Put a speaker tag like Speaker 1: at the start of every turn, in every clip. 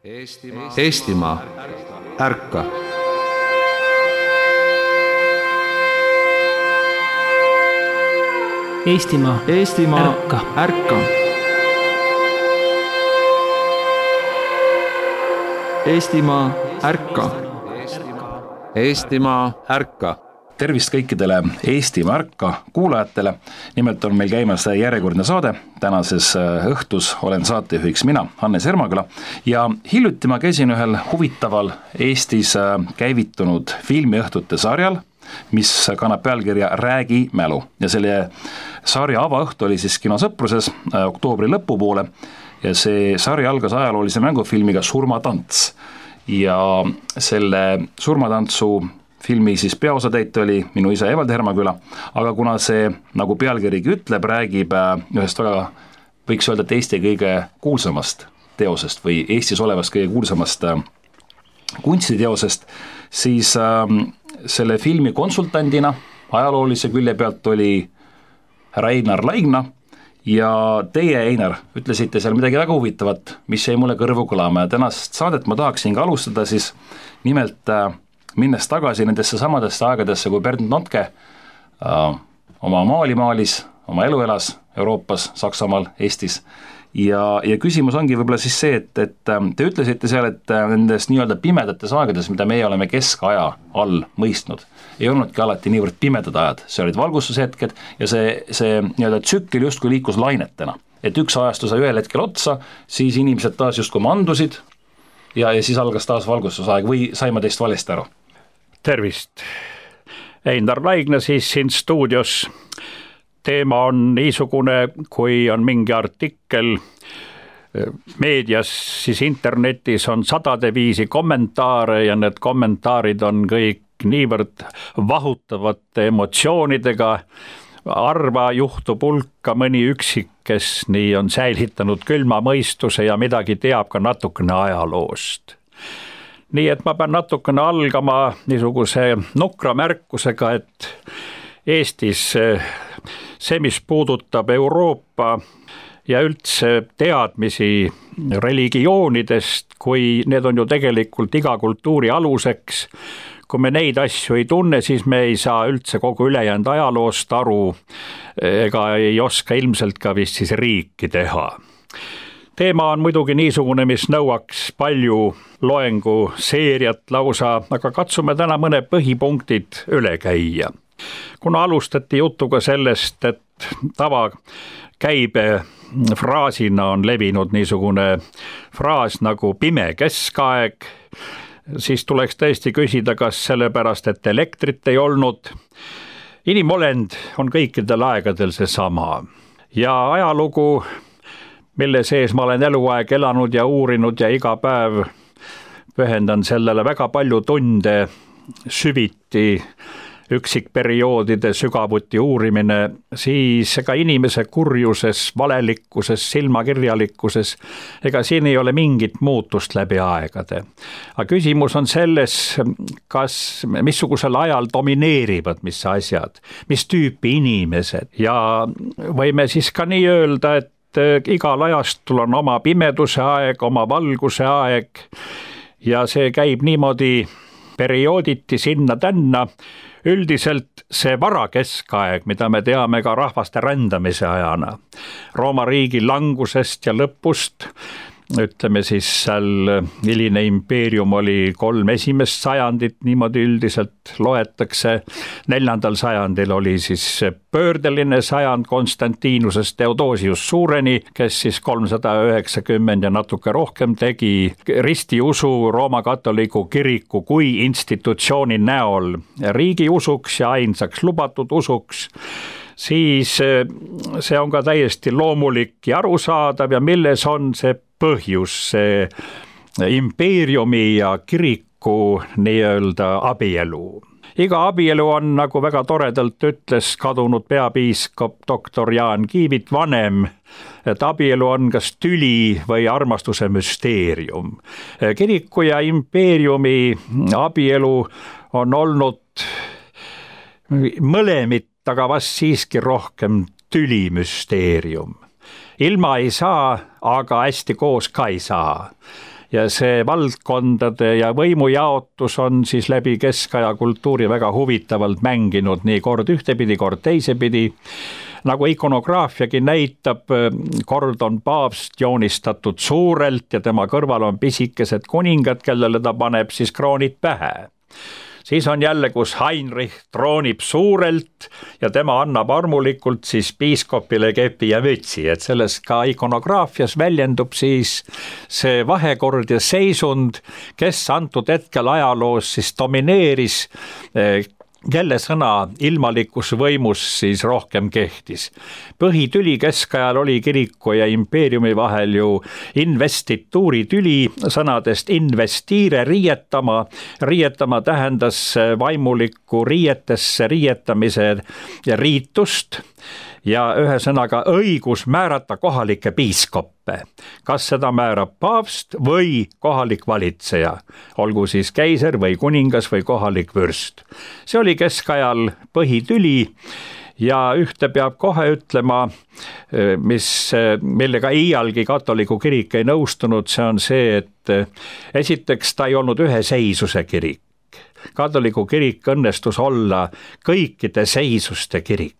Speaker 1: Eestimaa, ärka!
Speaker 2: Eestimaa, ärka! Eestimaa, ärka!
Speaker 1: Eestimaa, ärka!
Speaker 3: Tervist kõikidele Eestimaa ärka kuulajatele. Nimelt on meil käimas järjekordne saade. Tänases õhtus olen saatejuhiks mina, Hannes Ermaküla. Ja hiljuti ma käisin ühel huvitaval Eestis käivitunud filmiõhtute sarjal, mis kannab pealkirja Räägi mälu. Ja selle sarja avaõhtu oli siis Kinosõpruses oktoobri lõpupoole. Ja see sarja algas ajaloolise mängufilmiga Surmatants. Ja selle surmatantsu filmi siis peaosatäitja oli minu isa Evald Hermaküla, aga kuna see, nagu pealkirigi ütleb, räägib ühest väga, võiks öelda, et Eesti kõige kuulsamast teosest või Eestis olevast kõige kuulsamast kunstiteosest, siis selle filmi konsultandina ajaloolise külje pealt oli härra Einar Laigna ja teie, Einar, ütlesite seal midagi väga huvitavat, mis jäi mulle kõrvu kõlama ja tänast saadet ma tahaksin ka alustada siis nimelt minnes tagasi nendesse samadesse aegadesse, kui Bernd Notke oma maali maalis, oma elu elas Euroopas, Saksamaal, Eestis. Ja küsimus ongi võib-olla siis see, et te ütlesite seal, et nendes nii-öelda pimedates aegades, mida meie oleme keskaja all mõistnud, ei olnudki alati niivõrd pimedad ajad, see olid valgustushetked ja see nii-öelda tsükkel justkui liikus lainetena. Et üks ajastu sai ühel hetkel otsa, siis inimesed taas justkui mandusid ja siis algas taas valgustusaeg või sai ma teist valesti aru?
Speaker 4: Tervist! Einar Laigna siis siin stuudios. Teema on niisugune, kui on mingi artikkel meedias, siis internetis on sadade viisi kommentaare ja need kommentaarid on kõik niivõrd vahutavate emotsioonidega. Arva juhtub hulka mõni üksik, kes nii on säilitanud külma mõistuse ja midagi teab ka natukene ajaloost. Nii et ma pean natukene algama niisuguse nukra märkusega, et Eestis see, mis puudutab Euroopa ja üldse teadmisi religioonidest, kui need on ju tegelikult iga kultuuri aluseks, kui me neid asju ei tunne, siis me ei saa üldse kogu ülejäänud ajaloost aru ega ei oska ilmselt ka vist siis riiki teha. Teema on muidugi niisugune, mis nõuaks palju loengu seeriat lausa, aga katsume täna mõne põhipunktid üle käia. Kuna alustati jutuga sellest, et tavakäibe fraasina on levinud niisugune fraas nagu pime keskaeg, siis tuleks tõesti küsida, kas sellepärast, et elektrit ei olnud. Inimolend on kõikidel aegadel see sama. Ja ajalugu, mille sees ma olen eluaeg elanud ja uurinud ja iga päev pühendan sellele väga palju tunde süviti üksikperioodide sügavuti uurimine, siis ega inimese kurjuses, valelikkuses, silmakirjalikkuses, ega siin ei ole mingit muutust läbi aegade. Aga küsimus on selles, missugusel ajal domineerivad mis asjad, mis tüüpi inimesed ja võime siis ka nii öelda, et igal ajastul on oma pimeduse aeg, oma valguse aeg ja see käib niimoodi periooditi sinna-tänna. Üldiselt see varakeskaeg, mida me teame ka rahvaste rändamise ajana, Rooma riigi langusest ja lõpust, ütleme siis seal hiline impeerium oli 3 esimest sajandit, niimoodi üldiselt loetakse. 4. sajandil oli siis pöördeline sajand Konstantinusest Theodosius Suureni, kes siis 390 ja natuke rohkem tegi ristiusu Rooma katoliku kiriku kui institutsiooni näol riigiusuks ja ainsaks lubatud usuks. Siis see on ka täiesti loomulik ja arusaadav ja milles on see põhjus, see impeeriumi ja kiriku nii-öelda abielu. Iga abielu on, nagu väga toredalt ütles kadunud peapiiskop doktor Jaan Kiivit vanem, et abielu on kas tüli või armastuse müsteerium. Kiriku ja impeeriumi abielu on olnud mõlemit, aga vast siiski rohkem tülimüsteerium. Ilma ei saa, aga hästi koos ka ei saa. ja see valdkondade ja võimujaotus on siis läbi keskaja kultuuri väga huvitavalt mänginud nii kord ühtepidi, kord teisepidi. Nagu ikonograafiagi näitab, kord on paavst joonistatud suurelt ja tema kõrval on pisikesed kuningad, kellele ta paneb siis kroonid pähe. Siis on jälle, kus Heinrich troonib suurelt ja tema annab armulikult siis piiskopile kepi ja mütsi, et selles ka ikonograafias väljendub siis see vahekord ja seisund, kes antud hetkel ajaloos siis domineeris, kelle sõna ilmalikus võimus siis rohkem kehtis. Põhitüli keskajal oli kiriku ja impeeriumi vahel ju investituuri tüli, sõnadest investiire riietama. Riietama tähendas vaimulikku riietesse riietamise ja riitust ja ühesõnaga õigus määrata kohalikke piiskoppe. Kas seda määrab paavst või kohalik valitseja, olgu siis keiser või kuningas või kohalik vürst. See oli keskajal põhitüli ja ühte peab kohe ütlema, millega iialgi katoliku kirik ei nõustunud, see on see, et esiteks ta ei olnud ühe seisuse kirik. Katoliku kirik õnnestus olla kõikide seisuste kirik.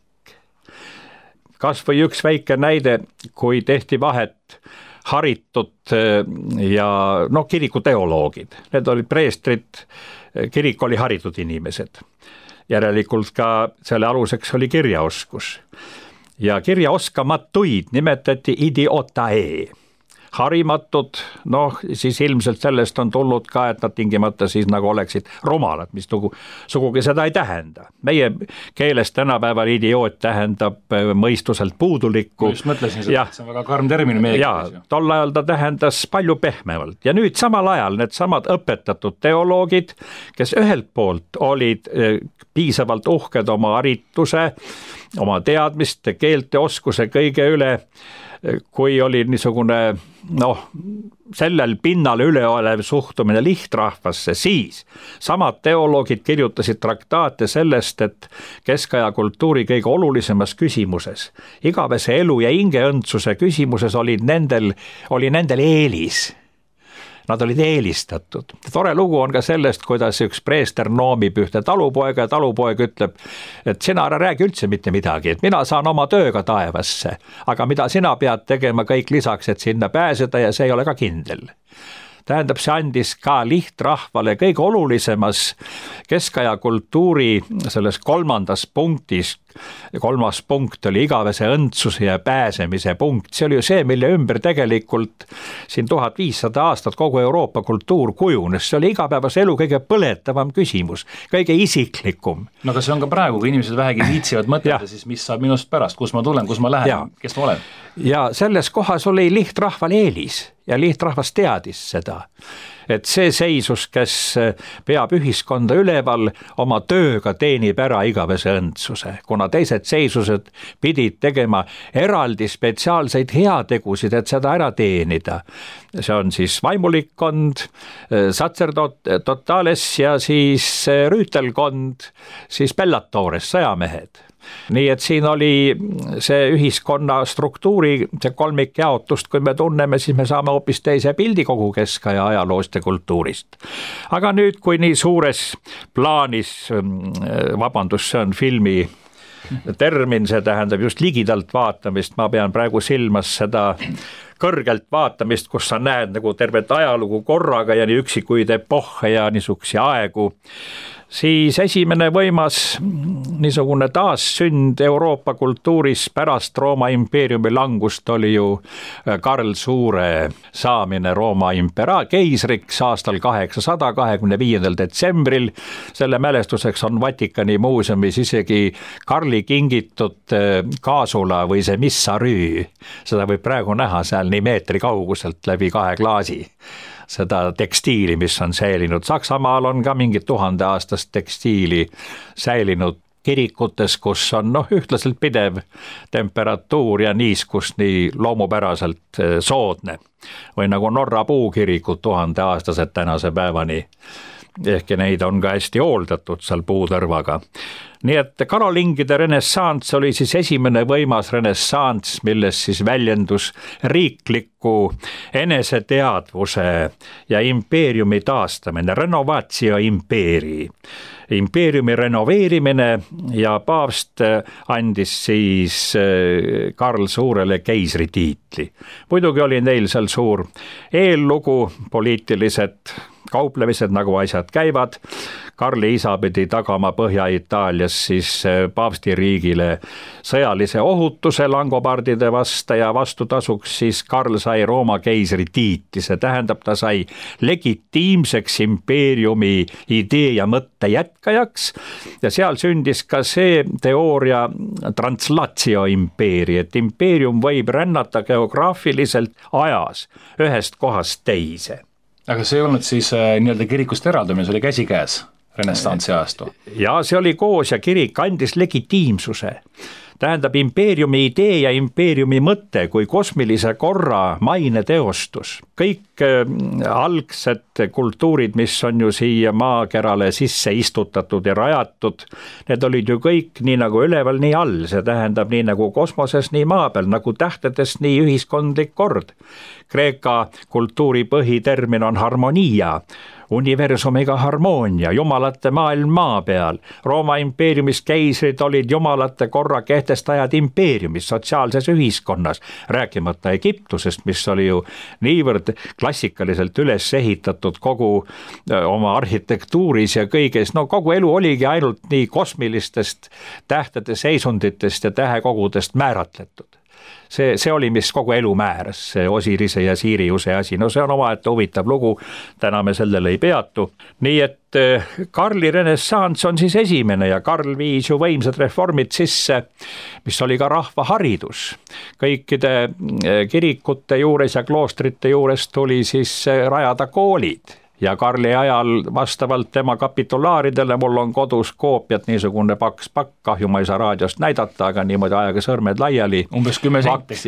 Speaker 4: Kas või üks väike näide, kui tehti vahet haritud ja kiriku teoloogid. Need olid preestrid, kirik oli haritud inimesed. Järelikult ka selle aluseks oli kirjaoskus. Ja kirjaoskamatuid nimetati idiotae. Harimatud, siis ilmselt sellest on tulnud ka, et nad tingimata siis nagu oleksid rumalad, mis sugugi seda ei tähenda. Meie keeles tänapäeval idioot tähendab mõistuselt puudulikku.
Speaker 3: Ma just mõtlesin seda, et see on väga karm termin meie keeles.
Speaker 4: Ja tol ajal ta tähendas palju pehmemalt. Ja nüüd samal ajal need samad õpetatud teoloogid, kes ühelt poolt olid piisavalt uhked oma harituse, oma teadmiste, keelte oskuse kõige üle, kui oli niisugune sellel pinnal üleolev suhtumine lihtrahvasse, siis samad teoloogid kirjutasid traktaate sellest, et keskaja kultuuri kõige olulisemas küsimuses, igavese elu ja hingeõndsuse küsimuses oli nendel eelis. Nad olid eelistatud. Tore lugu on ka sellest, kuidas üks preester noomib ühte talupoega ja talupoeg ütleb, et sina ära räägi üldse mitte midagi, et mina saan oma tööga taevasse, aga mida sina pead tegema kõik lisaks, et sinna pääseda ja see ei ole ka kindel. Tähendab, see andis ka lihtrahvale kõige olulisemas keskaja kultuuri selles kolmandas punktis. Kolmas punkt oli igavese õndsuse ja pääsemise punkt. See oli ju see, mille ümber tegelikult siin 1500 aastat kogu Euroopa kultuur kujunes. See oli igapäevase elu kõige põletavam küsimus, kõige isiklikum.
Speaker 3: No aga see on ka praegu, kui inimesed vähegi viitsivad mõtelda, siis mis saab minust pärast, kus ma tulen, kus ma lähen, kes ma olen?
Speaker 4: Ja selles kohas oli lihtrahval eelis ja lihtrahvas teadis seda, et see seisus, kes peab ühiskonda üleval, oma tööga teenib ära igavese õndsuse, kuna teised seisused pidid tegema eraldi spetsiaalseid heategusid, et seda ära teenida. See on siis vaimulikkond, sacerdotes ja siis rüütelkond, siis bellatores, sõjamehed. Nii et siin oli see ühiskonna struktuuri, see kolmik jaotust, kui me tunneme, siis me saame hoopis teise pildi kogu keskaja ajaloost ja kultuurist. Aga nüüd, kui nii suures plaanis, see on filmi termin, see tähendab just ligidalt vaatamist, ma pean praegu silmas seda kõrgelt vaatamist, kus sa näed nagu tervet ajalugu korraga ja nii üksikuid epohhe ja niisugusi aegu, siis esimene võimas niisugune taassünd Euroopa kultuuris pärast Rooma impeeriumi langust oli ju Karl Suure saamine Rooma keisriks aastal 825. detsembril. Selle mälestuseks on Vatikani muuseumis isegi Karli kingitud kaasula või see missarüü. Seda võib praegu näha seal nii meetri kauguselt läbi 2 klaasi. Seda tekstiili, mis on säilinud. Saksamaal on ka mingit 1000-aastast tekstiili säilinud kirikutes, kus on ühtlaselt pidev temperatuur ja niiskus nii loomupäraselt soodne. Või nagu Norra puukirikud 1000-aastased tänase päevani. ehkki neid on ka hästi hooldatud seal puutõrvaga. Nii et karolingide renessanss oli siis esimene võimas renessanss, milles siis väljendus riikliku eneseteadvuse ja impeeriumi taastamine, renovatio imperii, impeeriumi renoveerimine ja paavst andis siis Karl Suurele keisritiitli. Muidugi oli neil seal suur eellugu, poliitilised kauplemised, nagu asjad käivad. Karli isa pidi tagama Põhja-Itaalias siis paavstiriigile sõjalise ohutuse langobardide vasta ja vastutasuks siis Karl sai Rooma keisri tiitli. See tähendab, ta sai legitiimseks impeeriumi idee ja mõtte jätkajaks ja seal sündis ka see teooria translatio impeeri, et impeerium võib rännata geograafiliselt ajas ühest kohast teise.
Speaker 3: Aga see ei olnud siis nii-öelda kirikust eraldumine, see oli käsikäes renessansi ajastu?
Speaker 4: Ja see oli koos ja kirik andis legitiimsuse. Tähendab, impeeriumi idee ja impeeriumi mõte kui kosmilise korra maine teostus. Kõik algsed kultuurid, mis on ju siia maakerale sisse istutatud ja rajatud, need olid ju kõik nii nagu üleval, nii all. See tähendab nii nagu kosmoses, nii maa peal, nagu tähtedes, nii ühiskondlik kord. Kreeka kultuuri põhitermin on harmonia, universumiga harmoonia, jumalate maailm maa peal. Rooma impeeriumis keisrid olid jumalate korra kehtestajad impeeriumis, sotsiaalses ühiskonnas, rääkimata Egiptusest, mis oli ju niivõrd klassikaliselt üles ehitatud kogu oma arhitektuuris ja kõiges. No kogu elu oligi ainult nii kosmilistest tähtede seisunditest ja tähekogudest määratletud. See oli, mis kogu elu määras, see Osirise ja Siiriuse asi. No see on omaette huvitav lugu, täna me sellele ei peatu. Nii et Karli renessanss on siis esimene ja Karl viis ju võimsad reformid sisse, mis oli ka rahvaharidus. Kõikide kirikute juures ja kloostrite juures tuli siis rajada koolid. Ja Karli ajal vastavalt tema kapitulaaridele, mul on kodus koopiat, niisugune paks pakk, kahju ma ei saa raadiost näidata, aga niimoodi ajaga sõrmed laiali.
Speaker 3: Umbes 10 senti.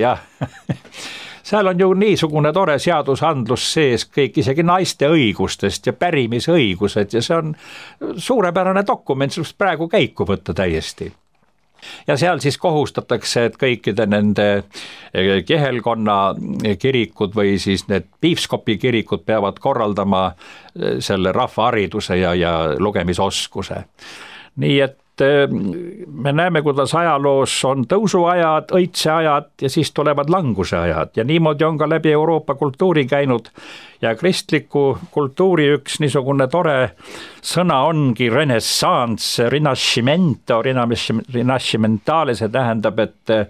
Speaker 4: Seal on ju niisugune tore seadusandlus sees, kõik isegi naiste õigustest ja pärimisõigused ja see on suurepärane dokument, selleks praegu käiku võtta täiesti. Ja seal siis kohustatakse, et kõikide nende kehelkonna kirikud või siis need piipskopi kirikud peavad korraldama selle rahvahariduse ja lugemisoskuse. Nii et me näeme, kuidas ajaloos on tõusuajad, õitseajad ja siis tulevad languseajad ja niimoodi on ka läbi Euroopa kultuuri käinud ja kristliku kultuuri üks niisugune tore sõna ongi renessanss, rinascimento, rinascimentale, see tähendab,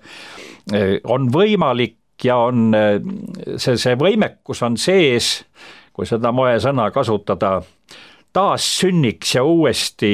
Speaker 4: et on võimalik ja on see võimekus on sees, kui seda moesõna kasutada, taas sünniks ja uuesti.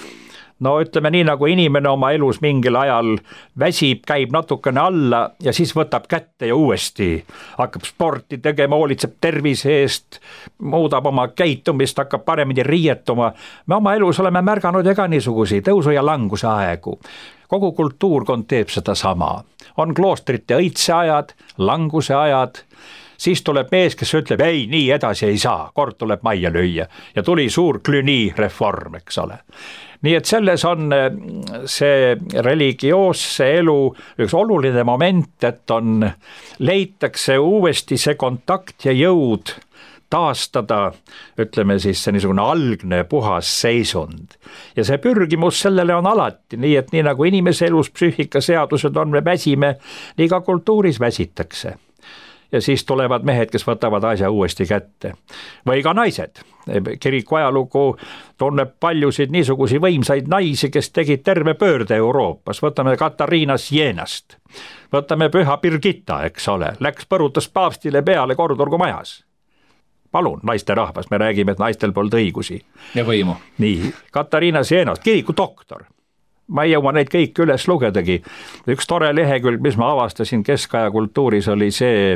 Speaker 4: No ütleme nii, nagu inimene oma elus mingil ajal väsib, käib natukene alla ja siis võtab kätte ja uuesti hakkab sporti tegema, hoolitseb tervise eest, muudab oma käitumist, hakkab paremini riietuma. Me oma elus oleme märganud ega niisugusi tõusu ja languse aegu. Kogu kultuurkond teeb seda sama. On kloostrite õitseajad, languse ajad, siis tuleb mees, kes ütleb, ei, nii edasi ei saa, kord tuleb majja lüüa ja tuli suur Cluny reform, eks ole. Nii et selles on see religioosse elu üks oluline moment, et on, leitakse uuesti see kontakt ja jõud taastada, ütleme siis see niisugune algne puhas seisund. Ja see pürgimus sellele on alati, nii et nii nagu inimese elus psüühikaseadused on, me väsime, nii ka kultuuris väsitakse. Ja siis tulevad mehed, kes võtavad asja uuesti kätte. Või ka naised. Kiriku ajalugu tunneb paljusid niisugusi võimsaid naisi, kes tegid terve pöörde Euroopas. Võtame Katariina Sienast. Võtame Püha Birgitta, eks ole. Läks põrutas paavstile peale Kordurgu majas. Palun, naiste rahvas, me räägime, et naistel polnud õigusi.
Speaker 3: Ja võimu.
Speaker 4: Nii, Katariina Sienast, kiriku doktor. Ma ei jõua neid kõik üles lugedagi. Üks tore lehekülg, mis ma avastasin keskaja kultuuris, oli see,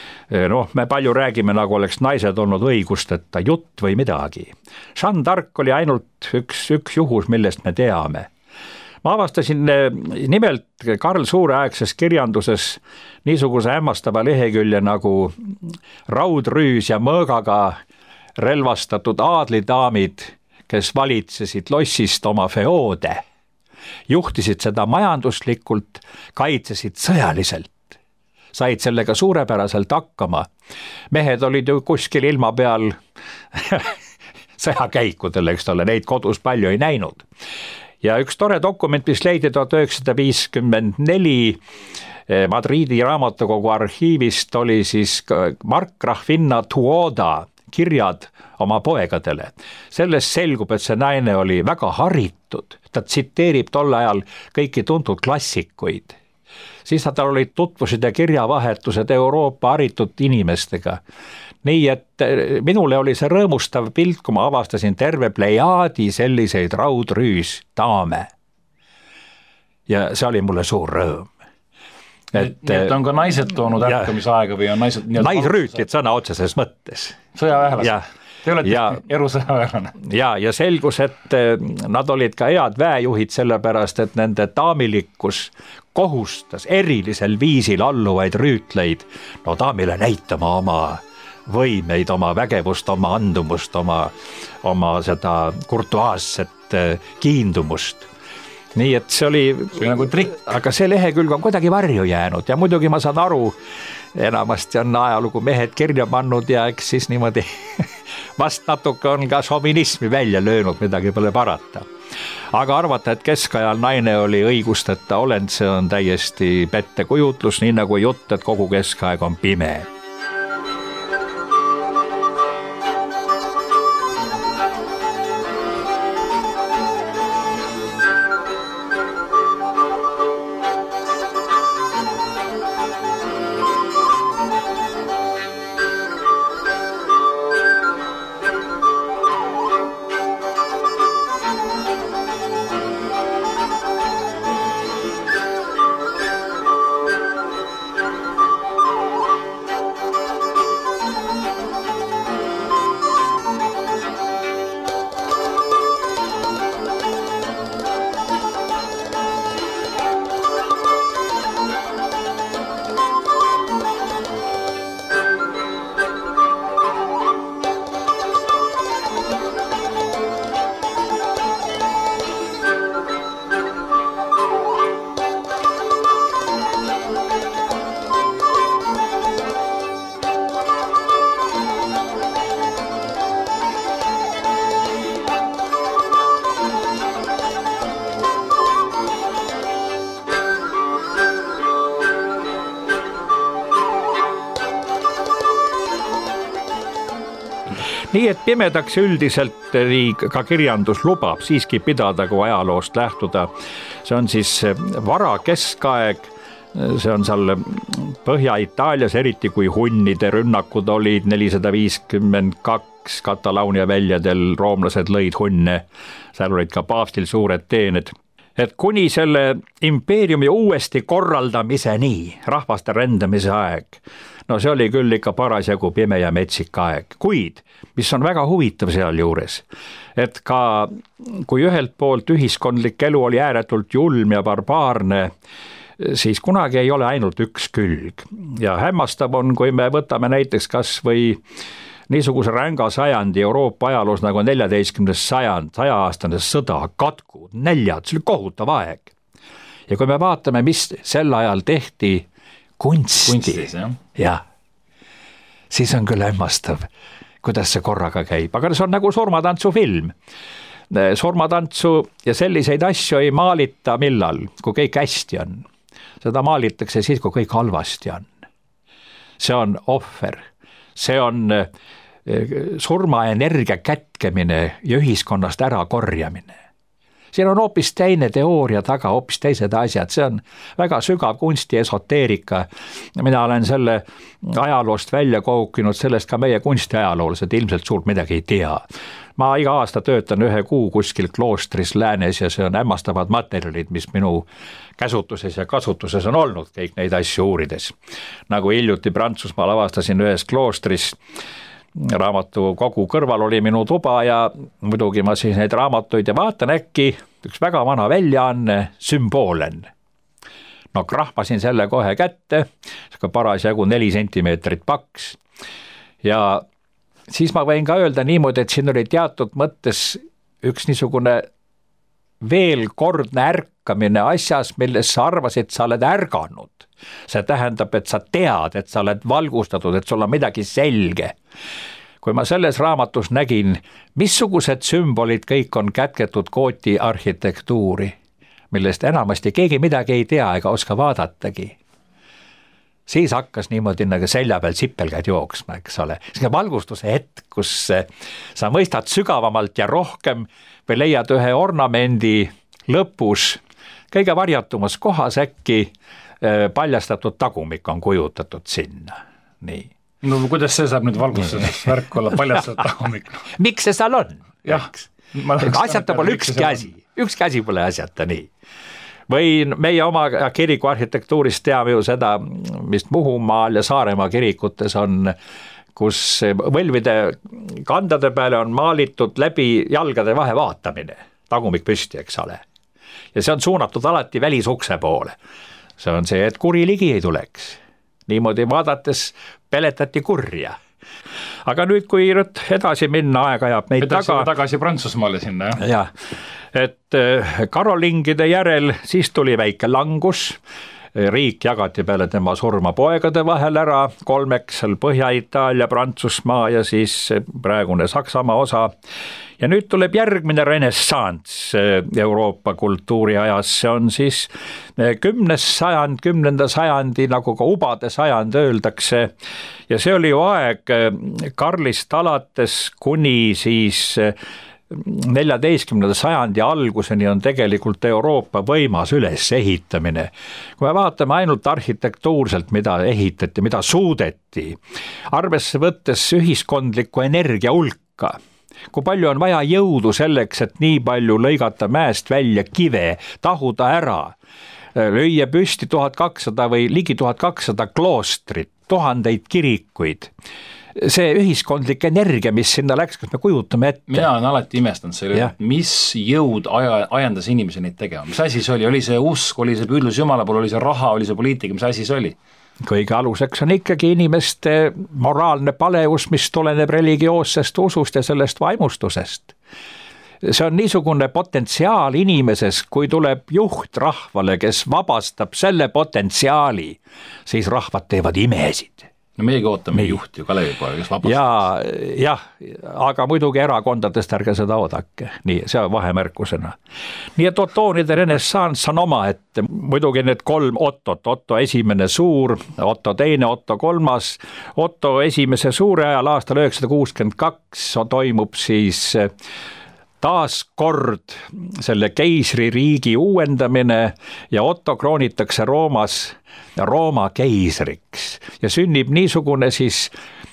Speaker 4: me palju räägime, nagu oleks naised olnud õigusteta jutt või midagi. Jeanne d'Arc oli ainult üks juhus, millest me teame. Ma avastasin nimelt Karl Suureaegses kirjanduses niisuguse hämmastava lehekülje nagu raudrüüs ja mõõgaga relvastatud aadlidaamid, kes valitsesid lossist oma feoode, juhtisid seda majanduslikult, kaitsesid sõjaliselt, said sellega suurepäraselt hakkama. Mehed olid ju kuskil ilma peal sõjakäikudel, eks ole, neid kodus palju ei näinud. Ja üks tore dokument, mis leidi 1954 Madridi raamatukogu arhiivist, oli siis Markgrafina Tuoda kirjad oma poegadele. Sellest selgub, et see naine oli väga haritud, ta tsiteerib tol ajal kõiki tuntud klassikuid. Siis tal olid tutvused ja kirjavahetused Euroopa haritud inimestega. Nii et minule oli see rõõmustav pilt, kui ma avastasin terve plejaadi selliseid raudrüüsdaame. Ja see oli mulle suur rõõm.
Speaker 3: Nii et on ka naised toonud ärkamisaega või on naised...
Speaker 4: Naisrüütlid sõna otseses mõttes.
Speaker 3: Sõjaväelased. Te olete erusõjaväelane.
Speaker 4: Ja selgus, et nad olid ka head väejuhid sellepärast, et nende daamilikkus kohustas erilisel viisil alluvaid rüütleid daamile näitama oma võimeid, oma vägevust, oma andumust, oma seda kurtuaasset kiindumust. Nii et see oli
Speaker 3: nagu trikk.
Speaker 4: Aga see lehekülg on kuidagi varju jäänud ja muidugi ma saan aru, enamasti on ajalugu mehed kirja pannud ja eks siis niimoodi vast natuke on ka šovinismi välja löönud, midagi pole parata. Aga arvata, et keskajal naine oli õigusteta olend, see on täiesti pettekujutlus, nii nagu jutt, et kogu keskaeg on pime. Nii et pimedaks üldiselt ka kirjandus lubab siiski pidada, kui ajaloost lähtuda. See on siis vara keskaeg, see on seal Põhja-Itaalias, eriti kui hunnide rünnakud olid 452 Kataloonia väljadel, roomlased lõid hunne, seal olid ka paavstil suured teened. Et kuni selle impeeriumi uuesti korraldamiseni, rahvaste rändamise aeg, no see oli küll ikka parasjagu pime ja metsik aeg, kuid mis on väga huvitav seal juures, et ka kui ühelt poolt ühiskondlik elu oli ääretult julm ja barbaarne, siis kunagi ei ole ainult üks külg ja hämmastav on, kui me võtame näiteks kas või niisuguse ränga sajandi Euroopa ajaloos nagu 14. sajand, 100-aastane sõda, katkud, näljad, see oli kohutav aeg. Ja kui me vaatame, mis sel ajal tehti kunsti ja siis on küll hämmastav, kuidas see korraga käib, aga see on nagu surmatantsufilm. Surmatantsu ja selliseid asju ei maalita millal, kui kõik hästi on. Seda maalitakse siis, kui kõik halvasti on. See on ohver, see on surmaenergia kätkemine ja ühiskonnast ära korjamine. Siin on hoopis teine teooria taga, hoopis teised asjad, see on väga sügav kunsti esoteerika. Mina olen selle ajaloost välja koukinud, sellest ka meie kunstiajaloolased ilmselt suurt midagi ei tea. Ma iga aasta töötan 1 kuu kuskil kloostris läänes ja see on hämmastavad materjalid, mis minu käsutuses ja kasutuses on olnud kõik neid asju uurides. Nagu hiljuti Prantsusmaal avastasin ühes kloostris, raamatukogu kõrval oli minu tuba ja muidugi ma siis neid raamatuid ja vaatan äkki üks väga vana väljaanne Symbolen. No krahmasin selle kohe kätte, parasjagu 4 sentimeetrit paks ja siis ma võin ka öelda niimoodi, et siin oli teatud mõttes üks niisugune veel kordne ärkamine asjas, milles sa arvasid, sa oled ärganud. See tähendab, et sa tead, et sa oled valgustatud, et sul on midagi selge. Kui ma selles raamatus nägin, missugused sümbolid kõik on kätketud kooti arhitektuuri, millest enamasti keegi midagi ei tea ega oska vaadatagi, siis hakkas niimoodi nagu selja peal sipelgad jooksma, eks ole. See valgustuse hetk, kus sa mõistad sügavamalt ja rohkem või leiad ühe ornamendi lõpus kõige varjatumas kohas äkki paljastatud tagumik on kujutatud sinna. Nii.
Speaker 3: No kuidas see saab nüüd valgustuses värk olla paljastatud tagumik?
Speaker 4: Miks see seal on?
Speaker 3: Jah.
Speaker 4: Asjata pole üks käsi pole asjata nii. Või meie oma kiriku arhitektuurist teame ju seda, mis Muhumaal ja Saaremaa kirikutes on, kus võlvide kandade peale on maalitud läbi jalgade vahe vaatamine, tagumik püsti, eks ole. Ja see on suunatud alati välisukse poole. See on see, et kuri ligi ei tuleks. Niimoodi vaadates peletati kurja. Aga nüüd, kui edasi minna, aeg ajab meid
Speaker 3: tagasi Prantsusmaale sinna,
Speaker 4: jah? Et karolingide järel siis tuli väike langus, riik jagati peale tema surma poegade vahel ära, 3 seal Põhja-Itaalia, Prantsusmaa ja siis praegune Saksamaa osa. Ja nüüd tuleb järgmine renessants Euroopa kultuuri ajas, see on siis 10. sajandi, nagu ka ubade sajand öeldakse. Ja see oli ju aeg Karlist alates kuni siis 14. sajandi alguseni on tegelikult Euroopa võimas ülesehitamine. Kui me vaatame ainult arhitektuurselt, mida ehitati, mida suudeti, arvesse võttes ühiskondliku energia hulka, kui palju on vaja jõudu selleks, et nii palju lõigata mäest välja kive, tahuda ära, lüüa püsti 1200 või ligi 1200 kloostrit, 1000 kirikuid. See ühiskondlik energia, mis sinna läks, kas me kujutame ette?
Speaker 3: Mina olen alati imestanud selle, mis jõud ajendas inimesi neid tegema, mis asi see oli? Oli see usk, oli see püüdlus Jumala poole, oli see raha, oli see poliitika, mis asi see oli?
Speaker 4: Kõige aluseks on ikkagi inimeste moraalne paleus, mis tuleneb religioossest usust ja sellest vaimustusest. See on niisugune potentsiaal inimeses, kui tuleb juht rahvale, kes vabastab selle potentsiaali, siis rahvad teevad imesid.
Speaker 3: No meiegi ootame juhti ju Kalevipoega, kes vabastab.
Speaker 4: Jah, aga muidugi erakondadest ärge seda oodake. Nii, see on vahemärkusena. Nii et Ottoonide renessans on oma, et muidugi need 3 Ottot, Otto esimene suur, Otto teine, Otto kolmas. Otto esimese suure ajal aastal 962 toimub siis taas kord selle keisririigi uuendamine ja Otto kroonitakse Roomas Rooma keisriks ja sünnib niisugune siis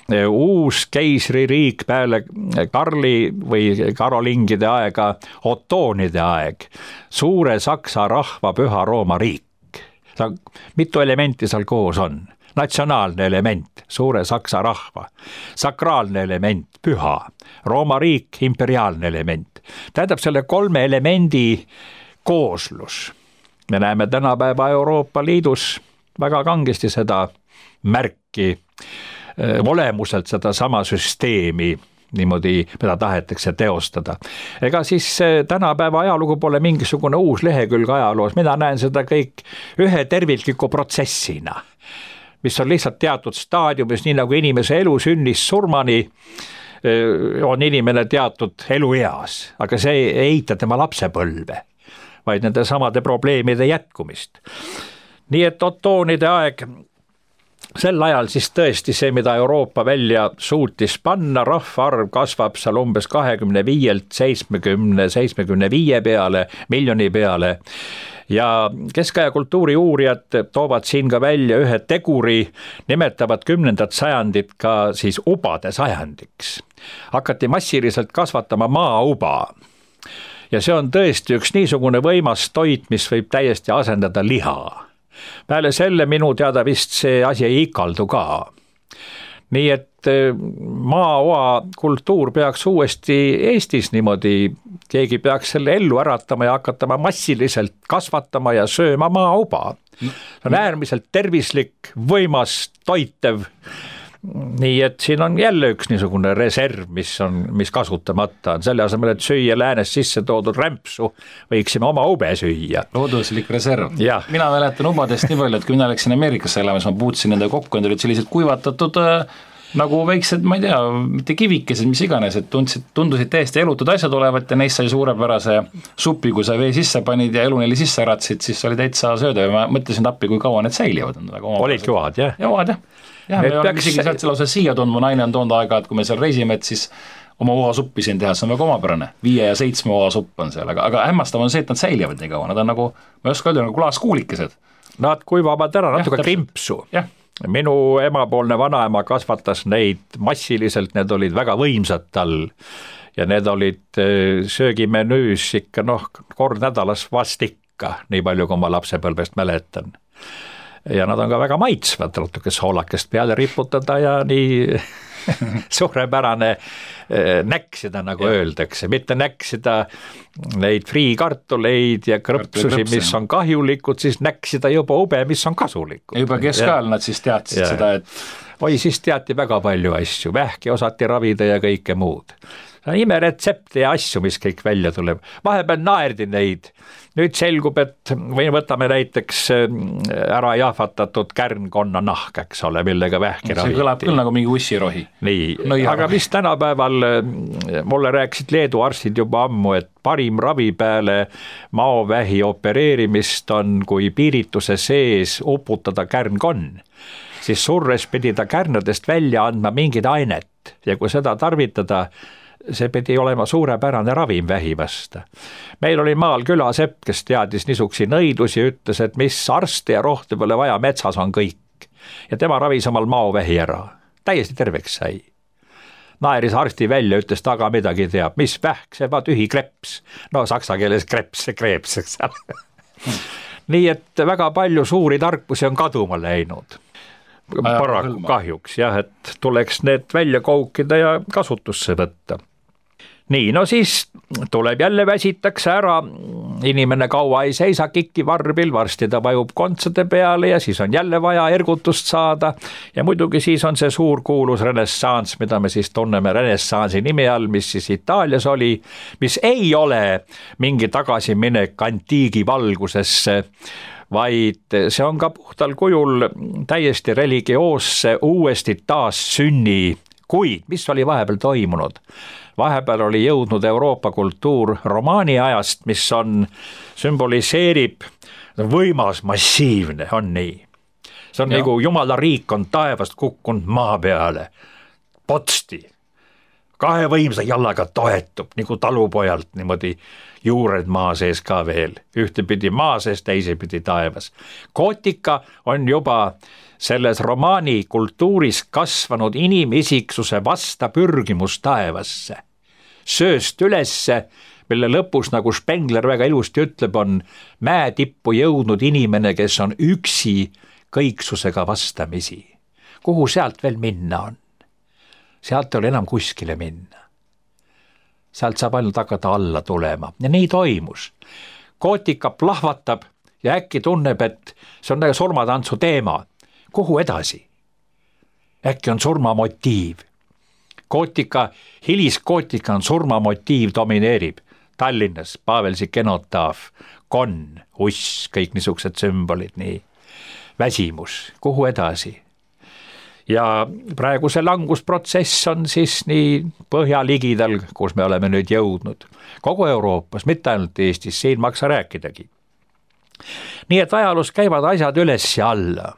Speaker 4: uus keisririik peale Karli või karolingide aega, Ottoonide aeg, suure Saksa rahva püha Rooma riik. Mitu elementi seal koos on? Natsionaalne element, suure Saksa rahva, sakraalne element, püha, Rooma riik, imperiaalne element. Tähendab selle 3 elemendi kooslus. Me näeme tänapäeva Euroopa Liidus väga kangesti seda märki, olemuselt seda sama süsteemi, niimoodi, mida tahetakse teostada. Ega siis tänapäeva ajalugu pole mingisugune uus lehekülg ajaloos, mina näen seda kõik ühe tervikliku protsessina, mis on lihtsalt teatud staadiumis, nii nagu inimese elu sünnis surmani, on inimene teatud elueas, aga see ei eita tema lapsepõlve, vaid nende samade probleemide jätkumist. Nii et Ottoonide aeg, sel ajal siis tõesti see, mida Euroopa välja suutis panna, rahvaarv kasvab seal umbes 25-lt 70-75 peale, miljoni peale. Ja keskaja kultuuri uurijad toovad siin ka välja ühe teguri, nimetavad 10. sajandit ka siis ubade sajandiks. Hakati massiliselt kasvatama maauba. Ja see on tõesti üks niisugune võimas toit, mis võib täiesti asendada liha. Peale selle minu teada vist see asi ei ikaldu ka. Nii et maaoa kultuur peaks uuesti Eestis niimoodi, keegi peaks selle ellu äratama ja hakatama massiliselt kasvatama ja sööma maauba. See on äärmiselt tervislik, võimas, toitev nii et siin on jälle üks niisugune reserv, mis kasutamata on, selle asemel, et süüa läänest sisse toodud rämpsu, võiksime oma ube süüa.
Speaker 3: Looduslik reserv.
Speaker 4: Ja.
Speaker 3: Mina mäletan ubadest nii palju, et kui mina läksin Ameerikasse elamas, ma puutusin nende kokku, need olid sellised kuivatatud nagu väiksed, ma ei tea, mitte kivikesed, mis iganes, et tundusid täiesti elutud asjad olevat ja neist sai suurepärase supi, kui sa vee sisse panid ja elu neile sisse äratsid, siis oli täitsa sööda ja ma mõtlesin appi, kui kaua need säilivad.
Speaker 4: Olid joad, jah?
Speaker 3: Joad, jah. Ja me oleme isegi sealt lausa siia tundnud, mu naine on toonud aega, et kui me seal reisime, et siis oma oasuppi siin teha, see on väga omapärane. 5 ja 7 oasupp on seal, aga hämmastav on see, et nad säilivad nii kaua, nad on nagu, ma ei oska öelda, nagu klaaskuulikesed.
Speaker 4: Nad kuivavad ära natuke krimpsu. Minu emapoolne vanaema kasvatas neid massiliselt, need olid väga võimsad tal ja need olid söögimenüüs ikka kord nädalas vast ikka, nii palju kui ma lapsepõlvest mäletan. Ja nad on ka väga maitsvad, natuke soolakest peale riputada ja nii suurepärane näksida, nagu öeldakse, mitte näksida neid friikartuleid ja krõpsusi, mis on kahjulikud, siis näksida juba ube, mis on kasulikud.
Speaker 3: Ja juba keskajal nad siis teadsid seda, et
Speaker 4: siis teati väga palju asju, vähki osati ravida ja kõike muud. Imeretsepte ja asju, mis kõik välja tuleb. Vahepeal naerdi neid. Nüüd selgub, et võtame näiteks ära jahvatatud kärnkonna nahk, eks ole, millega vähki raviti.
Speaker 3: See kõlab küll nagu mingi ussirohi.
Speaker 4: Nii, aga mis tänapäeval mulle rääkisid Leedu arstid juba ammu, et parim ravi peale maovähi opereerimist on, kui piirituse sees uputada kärnkonn. Siis surres pidi ta kärnadest välja andma mingid ainet ja kui seda tarvitada, see pidi olema suurepärane ravim vähi vasta. Meil oli maal külasepp, kes teadis niisuksi nõidusi, ütles, et mis arste ja rohte pole vaja, metsas on kõik. Ja tema ravis omal maovähi ära. Täiesti terveks sai. Naeris arsti välja, ütles, taga midagi teab. Mis vähk, see va tühi kreps. No saksa keeles kreps, eks. Nii et väga palju suuri tarkusi on kaduma läinud. Paraku kahjuks, jah, et tuleks need välja koukida ja kasutusse võtta. Nii, no siis tuleb jälle väsitakse ära, inimene kaua ei seisa kikki varbil, varsti ta vajub kontsade peale ja siis on jälle vaja ergutust saada ja muidugi siis on see suur kuulus renessans, mida me siis tunneme renessansi nime all, mis siis Itaalias oli, mis ei ole mingi tagasiminek antiigi valgusesse, vaid see on ka puhtal kujul täiesti religioosse uuesti taas sünni, kuid mis oli vahepeal toimunud? Vahepeal oli jõudnud Euroopa kultuur romaani ajast, mis sümboliseerib võimas, massiivne, on nii. See on nagu Jumala riik on taevast kukkunud maa peale, potsti, 2 võimsa jallaga toetub, nagu talupojalt niimoodi juured maa sees ka veel, ühtepidi maa sees, teisepidi taevas. Kootika on juba selles romaani kultuuris kasvanud inimisiksuse vasta pürgimus taevasse. Sööst ülesse, mille lõpus, nagu Spengler väga ilusti ütleb, on mäetippu jõudnud inimene, kes on üksi kõiksusega vastamisi. Kuhu sealt veel minna on? Sealt ei ole enam kuskile minna. Sealt saab ainult hakata alla tulema ja nii toimus. Kootika plahvatab ja äkki tunneb, et see on surmatantsu teema. Kuhu edasi? Äkki on surmamotiiv. Hiliskootika on surmamotiiv domineerib. Tallinnas, Pavelsik kenotaaf, konn, uss, kõik niisugused sümbolid, nii. Väsimus, kuhu edasi? Ja praegu see langusprotsess on siis nii põhjaligidal, kus me oleme nüüd jõudnud. Kogu Euroopas, mitte ainult Eestis, siin maksa rääkidagi. Nii et ajaloos käivad asjad üles ja alla.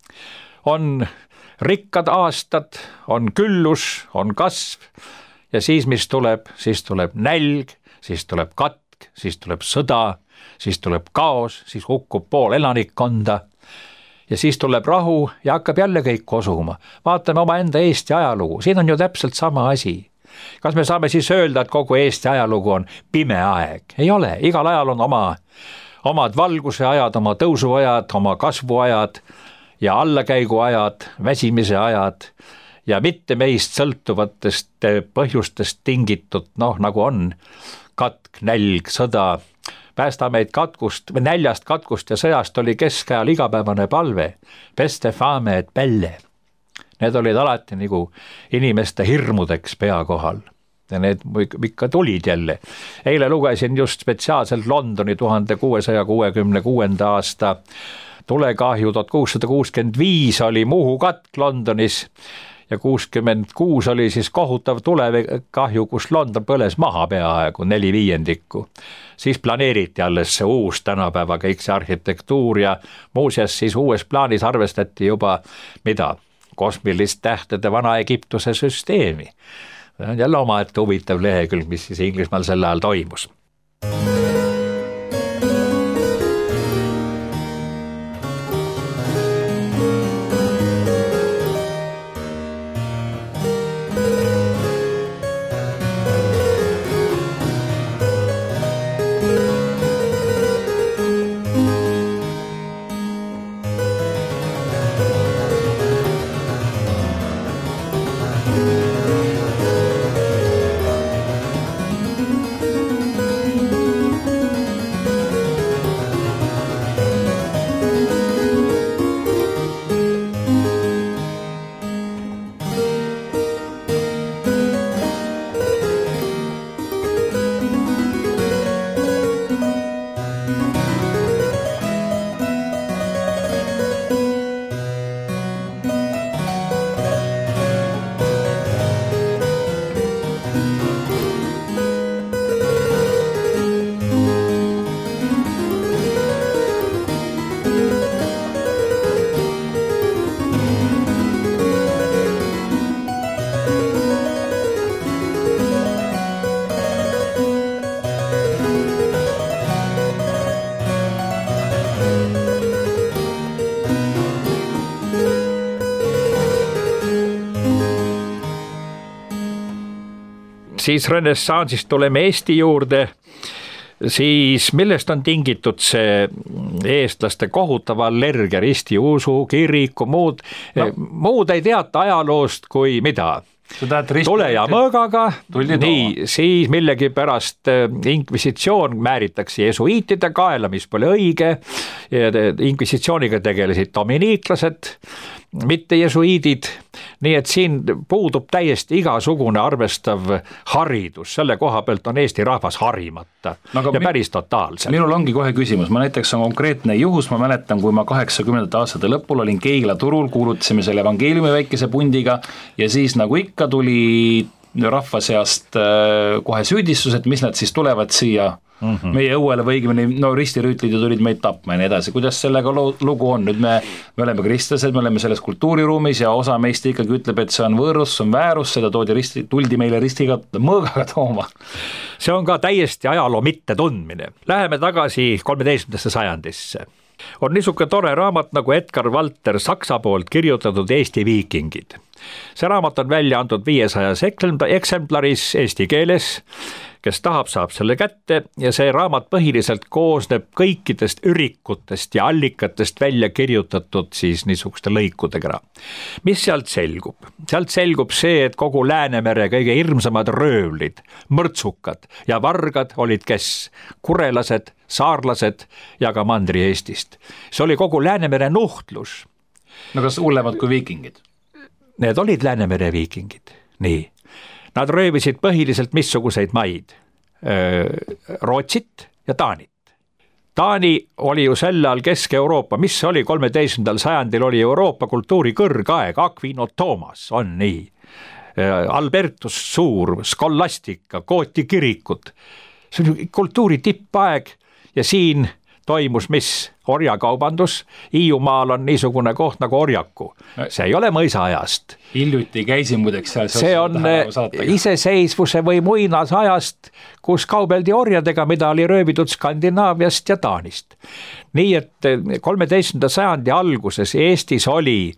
Speaker 4: On rikkad aastad, on küllus, on kasv ja siis mis tuleb? Siis tuleb nälg, siis tuleb katk, siis tuleb sõda, siis tuleb kaos, siis hukkub pool elanikkonda ja siis tuleb rahu ja hakkab jälle kõik kosuma. Vaatame oma enda Eesti ajalugu, siin on ju täpselt sama asi. Kas me saame siis öelda, et kogu Eesti ajalugu on pime aeg? Ei ole, igal ajal on omad valguse ajad, oma tõusuajad, oma kasvuajad ja allakäiguajad, väsimise ajad ja mitte meist sõltuvatest põhjustest tingitud, nagu on katk, nälg, sõda. Päästameid katkust, näljast, katkust ja sõjast oli keskajal igapäevane palve. Peste fame et pelle. need olid alati nagu inimeste hirmudeks pea kohal. Ja need ikka tulid jälle. Eile lugesin just spetsiaalselt Londoni 1666. aasta tulekahju, 1665 oli Muhu katk Londonis ja 66 oli siis kohutav tulekahju, kus London põles maha peaaegu 4/5. Siis planeeriti alles see uus tänapäeva kõik see arhitektuur ja muuseas siis uues plaanis arvestati juba kosmilist tähtede Vana-Egiptuse süsteemi. See on jälle omaette huvitav lehekülg, mis siis Inglismaal sel ajal toimus. Siis renessansist tuleme Eesti juurde, siis millest on tingitud see eestlaste kohutava allergia ristiusu, kiriku, muud ei teata ajaloost kui mida. Tule ja mõõgaga, nii, siis millegipärast inkvisitsioon määritakse jesuiitide kaela, mis pole õige, inkvisitsiooniga tegelesid dominiiklased, mitte jesuiidid, nii et siin puudub täiesti igasugune arvestav haridus, selle koha pealt on Eesti rahvas harimata ja päris totaalselt.
Speaker 3: Minul ongi kohe küsimus, ma näiteks on konkreetne juhus, ma mäletan, kui ma 80. aastate lõpul olin Keila turul, kuulutasime selle evangeeliumi väikese pundiga ja siis nagu ikka tuli rahva seast kohe süüdistused, mis nad siis tulevad siia meie õuele või õigemini, ristirüütlid tulid meid tapma ja nii edasi, kuidas sellega lugu on, nüüd me oleme kristlased, me oleme selles kultuuriruumis ja osa meist ikkagi ütleb, et see on võõrus, see on väärus, seda tuldi meile ristiga mõõgaga tooma.
Speaker 4: See on ka täiesti ajaloo mitte tundmine. Läheme tagasi 13. sajandisse. On niisugune tore raamat nagu Edgar Valter Saksa poolt kirjutatud Eesti viikingid. See raamat on välja antud 500 eksemplaris eesti keeles, kes tahab, saab selle kätte ja see raamat põhiliselt koosneb kõikidest ürikutest ja allikatest välja kirjutatud siis niisuguste lõikudega. Mis sealt selgub? Sealt selgub see, et kogu Läänemere kõige hirmsamad röövlid, mõrtsukad ja vargad olid kes? Kurelased, saarlased ja ka Mandri-Eestist. See oli kogu Läänemere nuhtlus.
Speaker 3: No kas hullemad kui viikingid?
Speaker 4: Need olid Läänemere viikingid, nii. Nad röövisid põhiliselt missuguseid maid, Rootsit ja Taanit. Taani oli ju sel ajal Kesk-Euroopa, mis oli 13. sajandil oli Euroopa kultuuri kõrgaeg, Aquino Thomas on nii, Albertus Suur, Skolastika, Gooti kirikud, see oli kultuuri tippaeg ja siin toimus mis? Orjakaubandus, Hiiumaal on niisugune koht nagu Orjaku, see ei ole mõisaajast.
Speaker 3: Hiljuti käisin muideks seal.
Speaker 4: See on iseseisvuse või muinasajast, kus kaubeldi orjadega, mida oli röövitud Skandinaaviast ja Taanist. Nii et 13. sajandi alguses Eestis oli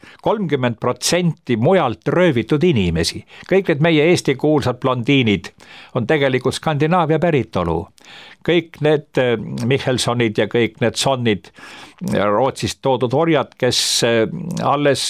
Speaker 4: 30% mujalt röövitud inimesi. Kõik need meie Eesti kuulsad blondiinid on tegelikult Skandinaavia päritolu. Kõik need Michelsonid ja kõik need Sonnid, Rootsist toodud orjad, kes alles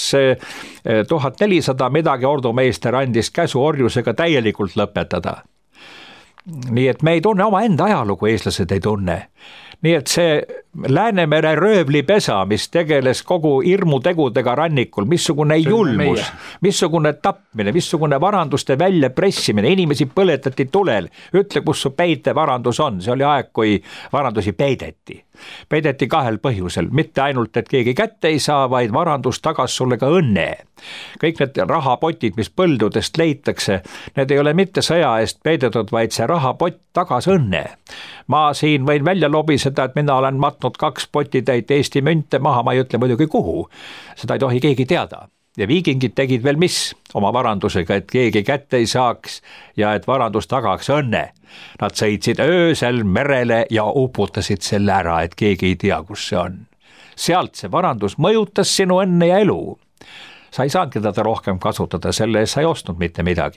Speaker 4: 1400 midagi ordumeister andis käsu orjusega täielikult lõpetada. Nii et me ei tunne oma enda ajalugu, eestlased ei tunne.
Speaker 5: nii et see Läänemere röövlipesa, mis tegeles kogu hirmutegudega rannikul, missugune julmus, missugune tapmine, missugune varanduste väljapressimine, inimesi põletati tulel, ütle, kus su peitevarandus on, see oli aeg, kui varandusi peideti. Peideti kahel põhjusel, mitte ainult, et keegi kätte ei saa, vaid varandus tagas sulle ka õnne. Kõik need rahapotid, mis põldudest leitakse, need ei ole mitte sõja eest peidetud, vaid see rahapott tagas õnne. Ma siin võin välja lobiseda, et mina olen matnud 2 potitäit Eesti münte maha, ma ei ütle muidugi kuhu. Seda ei tohi keegi teada. Ja viikingid tegid veel mis oma varandusega, et keegi kätte ei saaks ja et varandus tagaks õnne. Nad sõitsid öösel merele ja uputasid selle ära, et keegi ei tea, kus see on. Sealt see varandus mõjutas sinu õnne ja elu. Sa ei saanud teda rohkem kasutada, selle eest sa ei ostnud mitte midagi.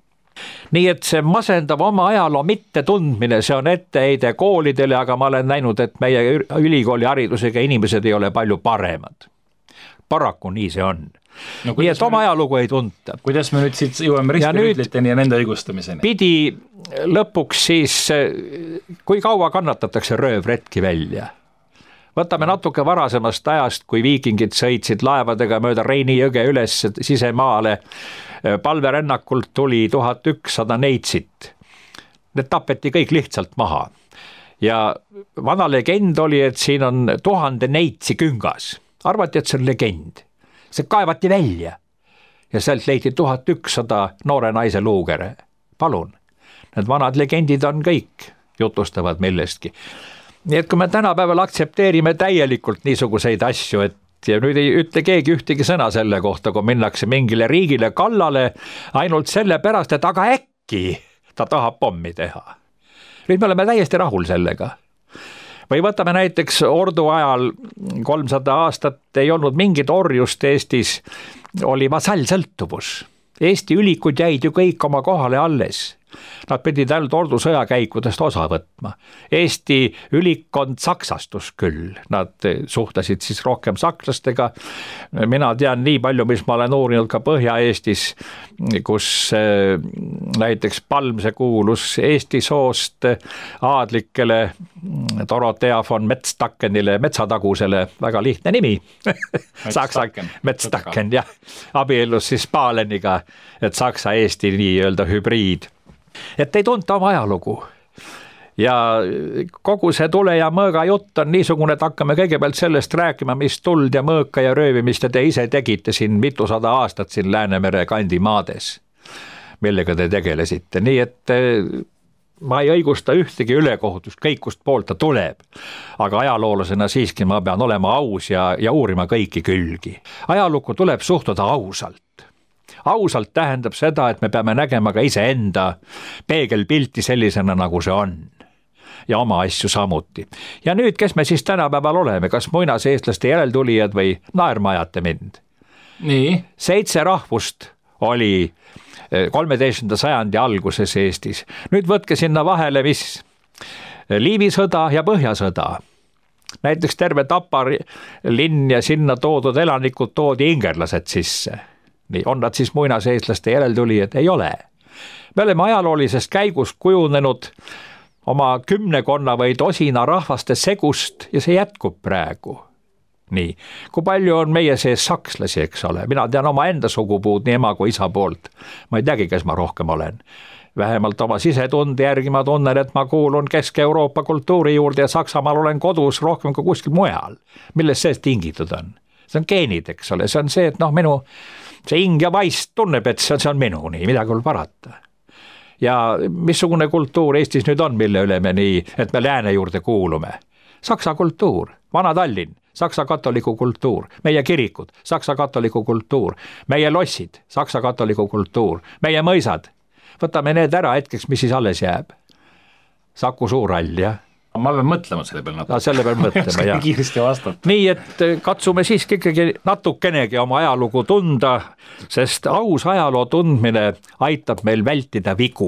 Speaker 5: Nii et see masendav oma ajaloo mitte tundmine, see on etteheide koolidele, aga ma olen näinud, et meie ülikooli haridusega inimesed ei ole palju paremad. Paraku nii see on. No, nii et oma ajalugu ei tunta.
Speaker 3: Kuidas me nüüd siit jõuame ristirüütliteni ja nende õigustamiseni?
Speaker 5: Pidi lõpuks siis, kui kaua kannatatakse röövretki välja? Võtame natuke varasemast ajast, kui viikingid sõitsid laevadega mööda Reini jõge üles sisemaale. Palverännakult tuli 1100 neitsit. Need tapeti kõik lihtsalt maha. Ja vana legend oli, et siin on 1000 neitsi küngas. Arvati, et see on legend. See kaevati välja. Ja sealt leiti 1100 noore naise luugere. Palun. Need vanad legendid on kõik, jutustavad millestki. Nii et kui me tänapäeval aktsepteerime täielikult niisuguseid asju, et ja nüüd ei ütle keegi ühtegi sõna selle kohta, kui minnakse mingile riigile kallale ainult selle pärast, et aga äkki ta tahab pommi teha. Nüüd me oleme täiesti rahul sellega. Või võtame näiteks ordu ajal 300 aastat ei olnud mingit orjust Eestis, oli vasallsõltuvus. Eesti ülikud jäid ju kõik oma kohale alles. Nad pidid ainult ordu sõjakäikudest osa võtma. Eesti ülikond saksastus küll. Nad suhtlesid siis rohkem sakslastega. Mina tean nii palju, mis ma olen uurinud ka Põhja-Eestis, kus näiteks Palmse kuulus Eesti soost aadlikele Dorothea von Metzdackenile, metsatagusele, väga lihtne nimi. Metzdacken, jah. Abiellus siis Paleniga, et Saksa-Eesti nii-öelda hübriid. Et ei tunta oma ajalugu. Ja kogu see tule ja mõõga jutt on niisugune, et hakkame kõigepealt sellest rääkima, mis tuld ja mõõka ja röövimist te ise tegite siin mitusada aastat siin Läänemere kandimaades, millega te tegelesite. Nii et ma ei õigusta ühtegi ülekohutust, kõik kust poolt ta tuleb. Aga ajaloolasena siiski ma pean olema aus ja uurima kõiki külgi. Ajalukku tuleb suhtuda ausalt. Ausalt tähendab seda, et me peame nägema ka iseenda peegelpilti sellisena, nagu see on. Ja oma asju samuti. Ja nüüd, kes me siis tänapäeval oleme, kas muinaseestlaste järeltulijad või naermajate mind?
Speaker 3: Nii.
Speaker 5: 7 rahvust oli 13. sajandi alguses Eestis. Nüüd võtke sinna vahele, mis Liivi sõda ja Põhjasõda. Näiteks terve Tapa linn ja sinna toodud elanikud toodi ingerlased sisse. Nii, on nad siis muinaseestlaste järeltulijad? Ei ole. Me oleme ajaloolisest käigust kujunenud oma 10 või tosina rahvaste segust ja see jätkub praegu. Nii, kui palju on meie sees sakslasi, eks ole? Mina tean oma enda sugupuud nii ema kui isa poolt. Ma ei teagi, kes ma rohkem olen. Vähemalt oma sisetunde järgi ma tunnen, et ma kuulun Kesk-Euroopa kultuuri juurde ja Saksamaal olen kodus rohkem kui kuskil mujal. Milles see tingitud on? See on geenid, eks ole. See on see, et minu see hing ja vaist tunneb, et see on minu nii, midagi on parata. Ja missugune kultuur Eestis nüüd on, mille üle me nii, et me lääne juurde kuulume? Saksa kultuur, vana Tallinn, saksa katoliku kultuur, meie kirikud, saksa katoliku kultuur, meie lossid, saksa katoliku kultuur, meie mõisad. Võtame need ära hetkeks, mis siis alles jääb. Saku Suurhall, jah.
Speaker 3: Ma pean mõtlema selle peal natuke.
Speaker 5: Selle peal mõtlema, jah.
Speaker 3: Kiiresti vastata.
Speaker 5: Nii, et katsume siiski ikkagi natukenegi oma ajalugu tunda, sest aus ajaloo tundmine aitab meil vältida vigu.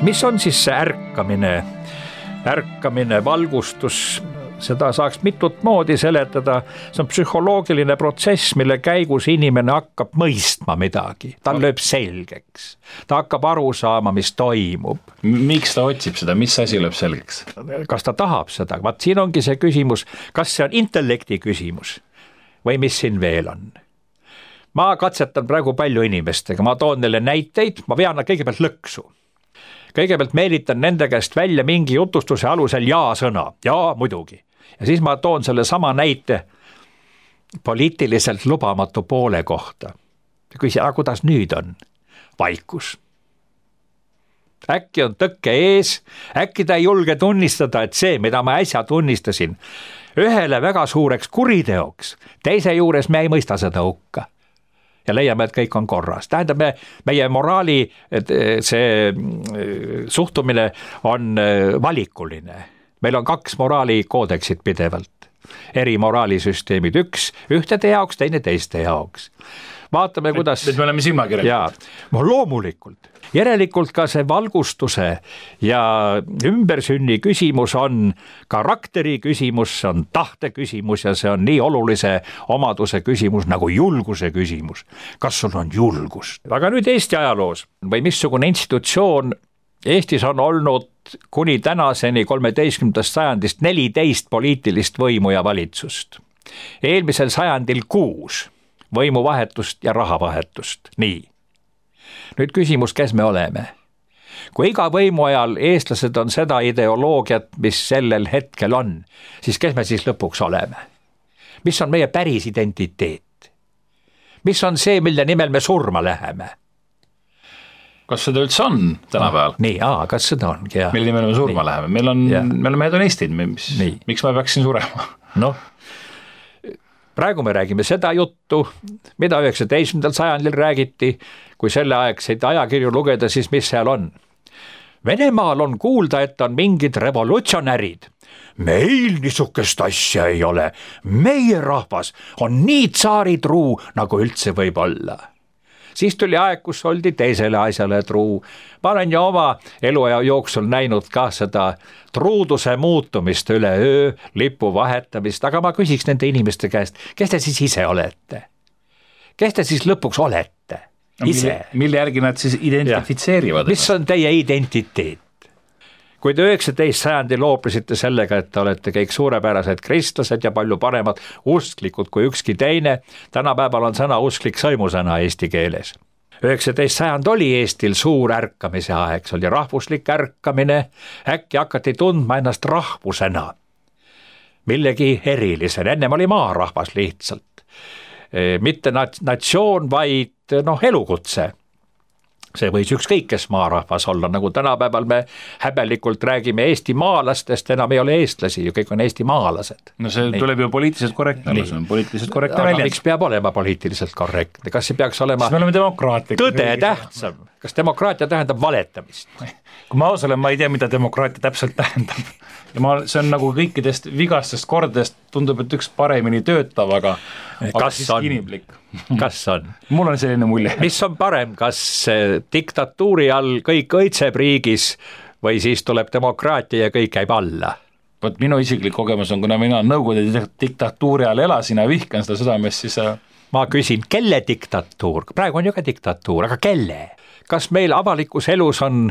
Speaker 4: mis on siis see ärkamine, valgustus? Seda saaks mitut moodi seletada, see on psühholoogiline protsess, mille käigus inimene hakkab mõistma midagi, ta lööb selgeks, ta hakkab aru saama, mis toimub.
Speaker 3: Miks ta otsib seda, mis asi lööb selgeks?
Speaker 4: Kas ta tahab seda, vaat siin ongi see küsimus, kas see on intellekti küsimus või mis siin veel on. Ma katsetan praegu palju inimestega, ma toon neile näiteid, ma vean nad kõigepealt lõksu. Kõigepealt meelitan nende käest välja mingi jutustuse alusel ja-sõna, ja muidugi. Ja siis ma toon selle sama näite poliitiliselt lubamatu poole kohta. Küsin, kuidas nüüd on? Vaikus. Äkki on tõkke ees, äkki ta ei julge tunnistada, et see, mida ma äsja tunnistasin, ühele väga suureks kuriteoks, teise juures me ei mõista seda hukka. Ja leiame, et kõik on korras. Tähendab, meie moraali see suhtumine on valikuline. Meil on 2 moraalikoodeksit pidevalt. Eri moraalisüsteemid, üks ühtede jaoks, teine teiste jaoks. Vaatame, kuidas...
Speaker 3: Me oleme silmakirjad.
Speaker 4: Jaa, loomulikult. Järelikult ka see valgustuse ja ümbersünni küsimus on karakteri küsimus, see on tahte küsimus ja see on nii olulise omaduse küsimus nagu julguse küsimus. Kas sul on julgust? Aga nüüd Eesti ajaloos või missugune institutsioon Eestis on olnud kuni tänaseni 13. sajandist 14 poliitilist võimu ja valitsust. Eelmisel sajandil 6 võimuvahetust ja rahavahetust. Nii. Nüüd küsimus, kes me oleme? Kui iga võimu ajal eestlased on seda ideoloogiat, mis sellel hetkel on, siis kes me siis lõpuks oleme? Mis on meie päris identiteet? Mis on see, mille nimel me surma läheme?
Speaker 3: Kas seda üldse on tänapäeval?
Speaker 4: Nii, kas seda on?
Speaker 3: Mille nimel me surma läheme? Me oleme hedonistid, miks ma peaksin surema?
Speaker 4: Noh, praegu me räägime seda juttu, mida 19. sajandil räägiti, kui selleaegseid ajakirju lugeda, siis mis seal on? Venemaal on kuulda, et on mingid revolutsionärid. Meil niisugust asja ei ole. Meie rahvas on nii tsaaritruu, nagu üldse võib olla. Siis tuli aeg, kus oldi teisele asjale truu. Ma olen ju oma eluaja jooksul näinud ka seda truuduse muutumist üle öö, lipu vahetamist, aga ma küsiks nende inimeste käest, kes te siis ise olete? Kes te siis lõpuks olete? Ise?
Speaker 3: Mille järgi nad siis identifitseerivad?
Speaker 4: Mis on teie identiteet? Kui te 19. sajandi loopisite sellega, et te olete kõik suurepärased kristlased ja palju paremad usklikud kui ükski teine, tänapäeval on sõna usklik sõimusõna eesti keeles. 19. sajand oli Eestil suur ärkamise aeg, see oli rahvuslik ärkamine, äkki hakati tundma ennast rahvusena, millegi erilisena, ennem oli maarahvas lihtsalt, mitte natsioon, vaid elukutse. See võis ükskõik kes maarahvas olla, nagu tänapäeval me häbelikult räägime Eesti maalastest, enam ei ole eestlasi, ju kõik on Eesti maalased.
Speaker 3: No see tuleb ju poliitiliselt korrektne, see on poliitiliselt korrektne väljend.
Speaker 4: Miks peab olema poliitiliselt korrektne? Kas see peaks olema tõde tähtsam? Kas demokraatia tähendab valetamist?
Speaker 3: Kui ma aus olen, ma ei tea, mida demokraatia täpselt tähendab. Ja see on nagu kõikidest vigastest kordadest tundub, et üks paremini töötav, aga
Speaker 4: siis inimlik. Kas on?
Speaker 3: Mul on selline mulje.
Speaker 4: Mis on parem, kas diktatuuri all kõik õitseb riigis või siis tuleb demokraatia ja kõik käib alla?
Speaker 3: Võt minu isiklik kogemus on, kuna mina Nõukogude diktatuuri all elasin ja vihkan seda südamest, siis...
Speaker 4: Ma küsin, kelle diktatuur? Praegu on ju ka diktatuur, aga kelle? Kas meil avalikus elus on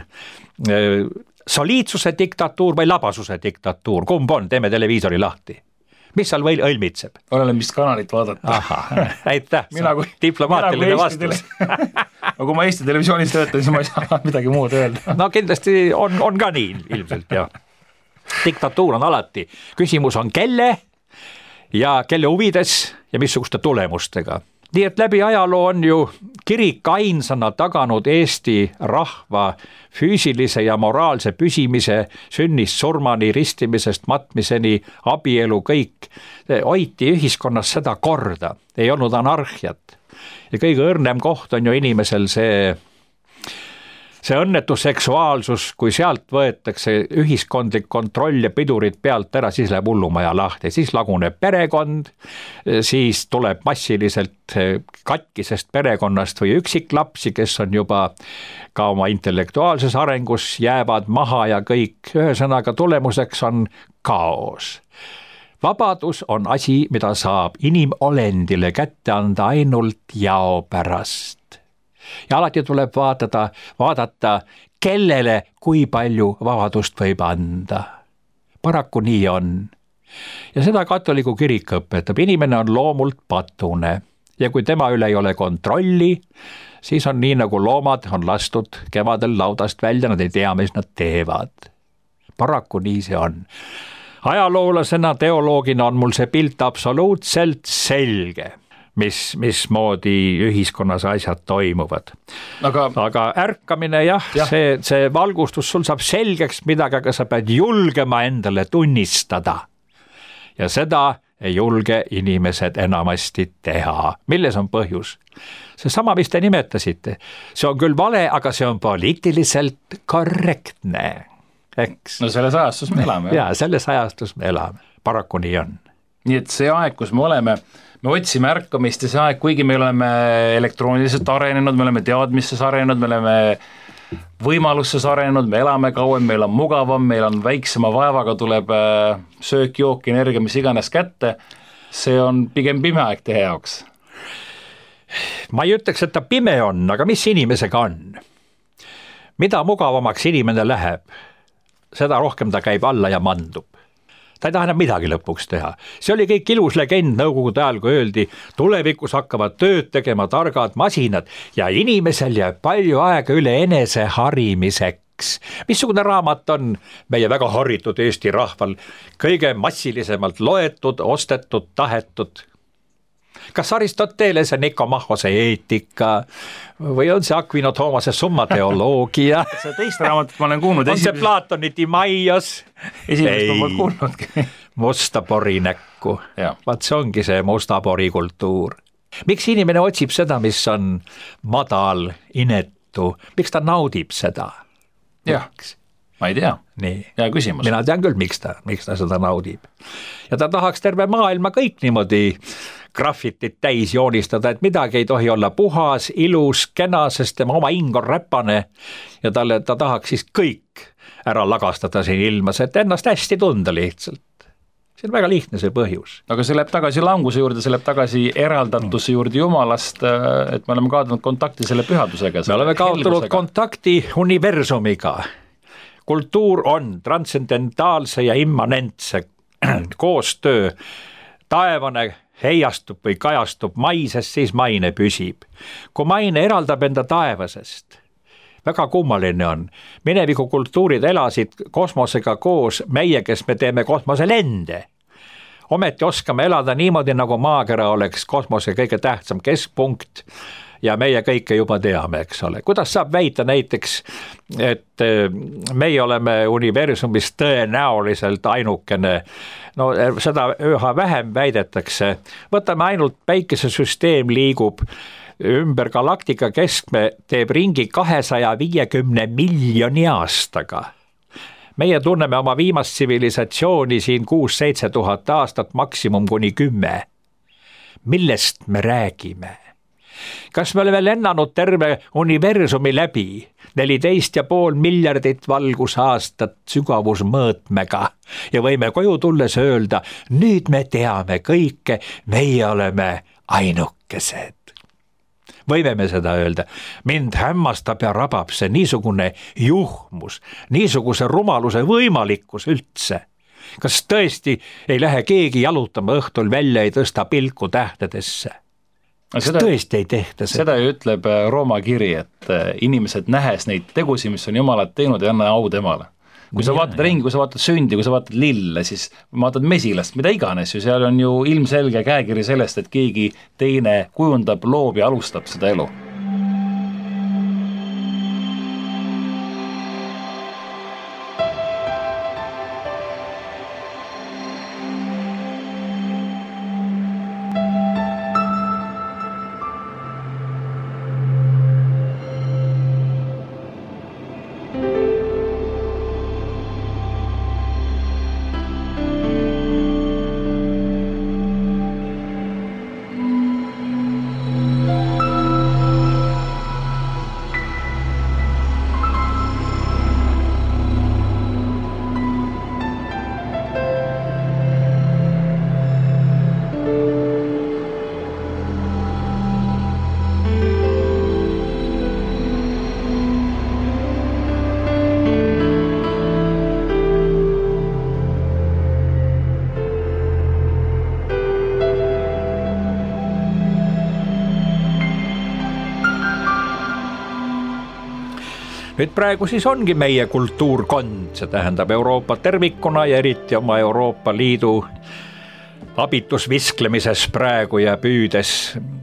Speaker 4: soliidsuse diktatuur või labasuse diktatuur? Kumb on? Teeme televiisori lahti. Mis seal või õlmitseb?
Speaker 3: Olen mis kanalit vaadata.
Speaker 4: Aitäh, diplomaatiline vastus.
Speaker 3: Kui ma Eesti televisioonis töötan, siis ma ei saa midagi muud öelda.
Speaker 4: No kindlasti on ka nii ilmselt, jah. Diktatuur on alati. Küsimus on kelle ja kelle huvides ja missuguste tulemustega. Nii et läbi ajaloo on ju kirik ainsana taganud Eesti rahva füüsilise ja moraalse püsimise, sünnist surmani, ristimisest matmiseni, abielu, kõik. Hoiti ühiskonnas seda korda, ei olnud anarhiat. Ja kõige õrnem koht on ju inimesel see
Speaker 5: see õnnetu seksuaalsus, kui sealt võetakse ühiskondlik kontroll ja pidurid pealt ära, siis läheb hullumaja lahti, siis laguneb perekond, siis tuleb massiliselt katkisest perekonnast või üksiklapsi, kes on juba ka oma intellektuaalses arengus jäävad maha ja kõik, ühesõnaga tulemuseks on kaos. Vabadus on asi, mida saab inimolendile kätte anda ainult jao pärast. Ja alati tuleb vaadata, kellele kui palju vabadust võib anda. Paraku nii on. Ja seda katoliku kirik õpetab, inimene on loomult patune ja kui tema üle ei ole kontrolli, siis on nii, nagu loomad on lastud kevadel laudast välja, nad ei tea, mis nad teevad. Paraku nii see on. Ajaloolasena, teoloogina on mul see pilt absoluutselt selge, mismoodi ühiskonnas asjad toimuvad. Aga ärkamine see valgustus sul saab selgeks midagi, aga sa pead julgema endale tunnistada. Ja seda ei julge inimesed enamasti teha. Milles on põhjus? See sama, mis te nimetasite. See on küll vale, aga see on poliitiliselt korrektne. Eks?
Speaker 3: No selles ajastus me elame.
Speaker 5: Jaa, selles ajastus me elame. Paraku nii on.
Speaker 3: Nii et see aeg, kus me oleme, me otsime ärkamist ja see aeg, kuigi me oleme elektrooniliselt arenenud, me oleme teadmistes arenenud, me oleme võimalustes arenenud, me elame kauem, meil on mugavam, meil on väiksema vaevaga tuleb söök, jook, energia, mis iganes kätte, see on pigem pime aeg teie jaoks.
Speaker 5: Ma ei ütleks, et ta pime on, aga mis inimesega on? Mida mugavamaks inimene läheb? Seda rohkem ta käib alla ja mandub. Ta ei taha enam midagi lõpuks teha. See oli kõik ilus legend nõukogude ajal, kui öeldi, tulevikus hakkavad tööd tegema targad masinad ja inimesel jääb palju aega üle enese harimiseks. Missugune raamat on meie väga haritud Eesti rahval kõige massilisemalt loetud, ostetud, tahetud? Kas Aristotelese Nikomachose eetika või on see Aquino Thoomase Summa teoloogia?
Speaker 3: See teist raamatut ma olen kuulnud.
Speaker 5: On see Platoni Timaios?
Speaker 3: Esimest ma kuulnudki.
Speaker 5: Musta pori näkku. Vaat see ongi see musta pori kultuur. Miks inimene otsib seda, mis on madal, inetu? Miks ta naudib seda?
Speaker 3: Jah, ma ei tea. Hea küsimus.
Speaker 5: Mina tean küll, miks ta seda naudib. Ja ta tahaks terve maailma kõik niimoodi graffitit täis joonistada, et midagi ei tohi olla puhas, ilus, kena, sest tema oma hing on räpane ja ta tahaks siis kõik ära lagastada siin ilmas, et ennast hästi tunda lihtsalt. See on väga lihtne see põhjus.
Speaker 3: Aga see läheb tagasi languse juurde, see läheb tagasi eraldatuse juurde Jumalast, et me oleme kaotanud kontakti selle pühadusega.
Speaker 5: Me oleme kaotanud kontakti universumiga. Kultuur on transcendentaalse ja immanentse koostöö. Taevane heiastub või kajastub maises, siis maine püsib. Kui maine eraldab enda taevasest, väga kummaline on. Mineviku kultuurid elasid kosmosega koos meie, kes me teeme kosmoselende. Ometi oskame elada niimoodi, nagu maakera oleks kosmose kõige tähtsam keskpunkt ja meie kõike juba teame, eks ole. Kuidas saab väita näiteks, et meie oleme universumis tõenäoliselt ainukene, no seda üha vähem väidetakse. Võtame ainult päikesesüsteem liigub ümber galaktika keskme, teeb ringi 250 miljoni aastaga. Meie tunneme oma viimast tsivilisatsiooni siin 6-7 tuhat aastat, maksimum kuni 10. Millest me räägime? Kas me oleme lennanud terve universumi läbi 14,5 miljardit valgusaastat sügavusmõõtmega ja võime koju tulles öelda, nüüd me teame kõike, meie oleme ainukesed. Võime me seda öelda? Mind hämmastab ja rabab see niisugune juhmus, niisuguse rumaluse võimalikkus üldse. Kas tõesti ei lähe keegi jalutama õhtul välja, ei tõsta pilku tähtedesse? Tõesti ei tehta seda.
Speaker 3: Seda ju ütleb Rooma kiri, et inimesed nähes neid tegusi, mis on Jumalat teinud ja anna au temale. Kui sa vaatad ringi, kui sa vaatad sündi, kui sa vaatad lille, siis vaatad mesilast, mida iganes ju, seal on ju ilmselge käekiri sellest, et keegi teine kujundab, loob ja alustab seda elu.
Speaker 5: nüüd praegu siis ongi meie kultuurkond, see tähendab Euroopa tervikuna ja eriti oma Euroopa Liidu abitus visklemises praegu ja püüdes.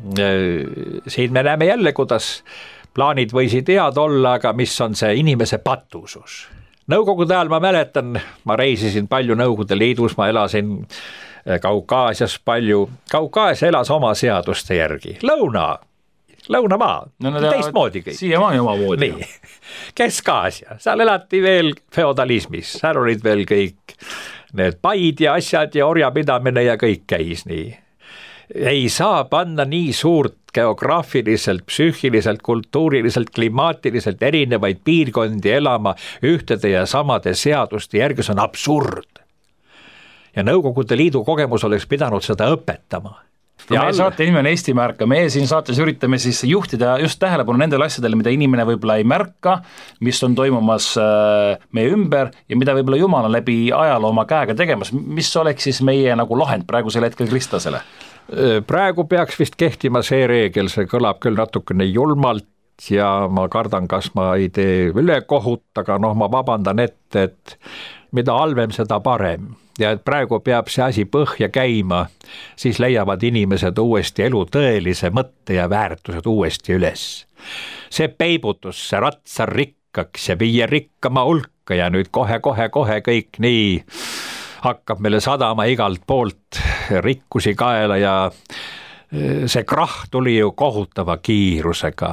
Speaker 5: Siin me näeme jälle, kuidas plaanid võisid head olla, aga mis on see inimese patusus. Nõukogude ajal ma mäletan, ma reisisin palju Nõukogude Liidus, ma elasin Kaukaasias palju. Kaukaasia elas oma seaduste järgi. Lõunamaa, teistmoodi kõik.
Speaker 3: Siiamaani omamoodi.
Speaker 5: Nii, Kesk-Aasia, seal elati veel feodalismis, seal olid veel kõik need paid ja asjad ja orjapidamine ja kõik käis nii. Ei saa panna nii suurt geograafiliselt, psüühiliselt, kultuuriliselt, klimaatiliselt erinevaid piirkondi elama ühtede ja samade seaduste järgi, see on absurd. Ja Nõukogude Liidu kogemus oleks pidanud seda õpetama.
Speaker 3: Meie saate nimi on Eesti Märka, meie siin saates üritame siis juhtida just tähelepanu nendele asjadele, mida inimene võib-olla ei märka, mis on toimumas meie ümber ja mida võib-olla Jumala läbi ajaloo oma käega tegemas, mis oleks siis meie nagu lahend praegusel hetkel kristlasele?
Speaker 5: Praegu peaks vist kehtima see reegel, see kõlab küll natukene julmalt ja ma kardan, kas ma ei tee ülekohut, aga ma vabandan ette, et mida halvem, seda parem. Ja et praegu peab see asi põhja käima, siis leiavad inimesed uuesti elu tõelise mõtte ja väärtused uuesti üles. See peibutus, see ratsar rikkaks ja viie rikkama hulka ja nüüd kohe kõik nii hakkab meile sadama igalt poolt rikkusi kaela ja see krahh tuli ju kohutava kiirusega.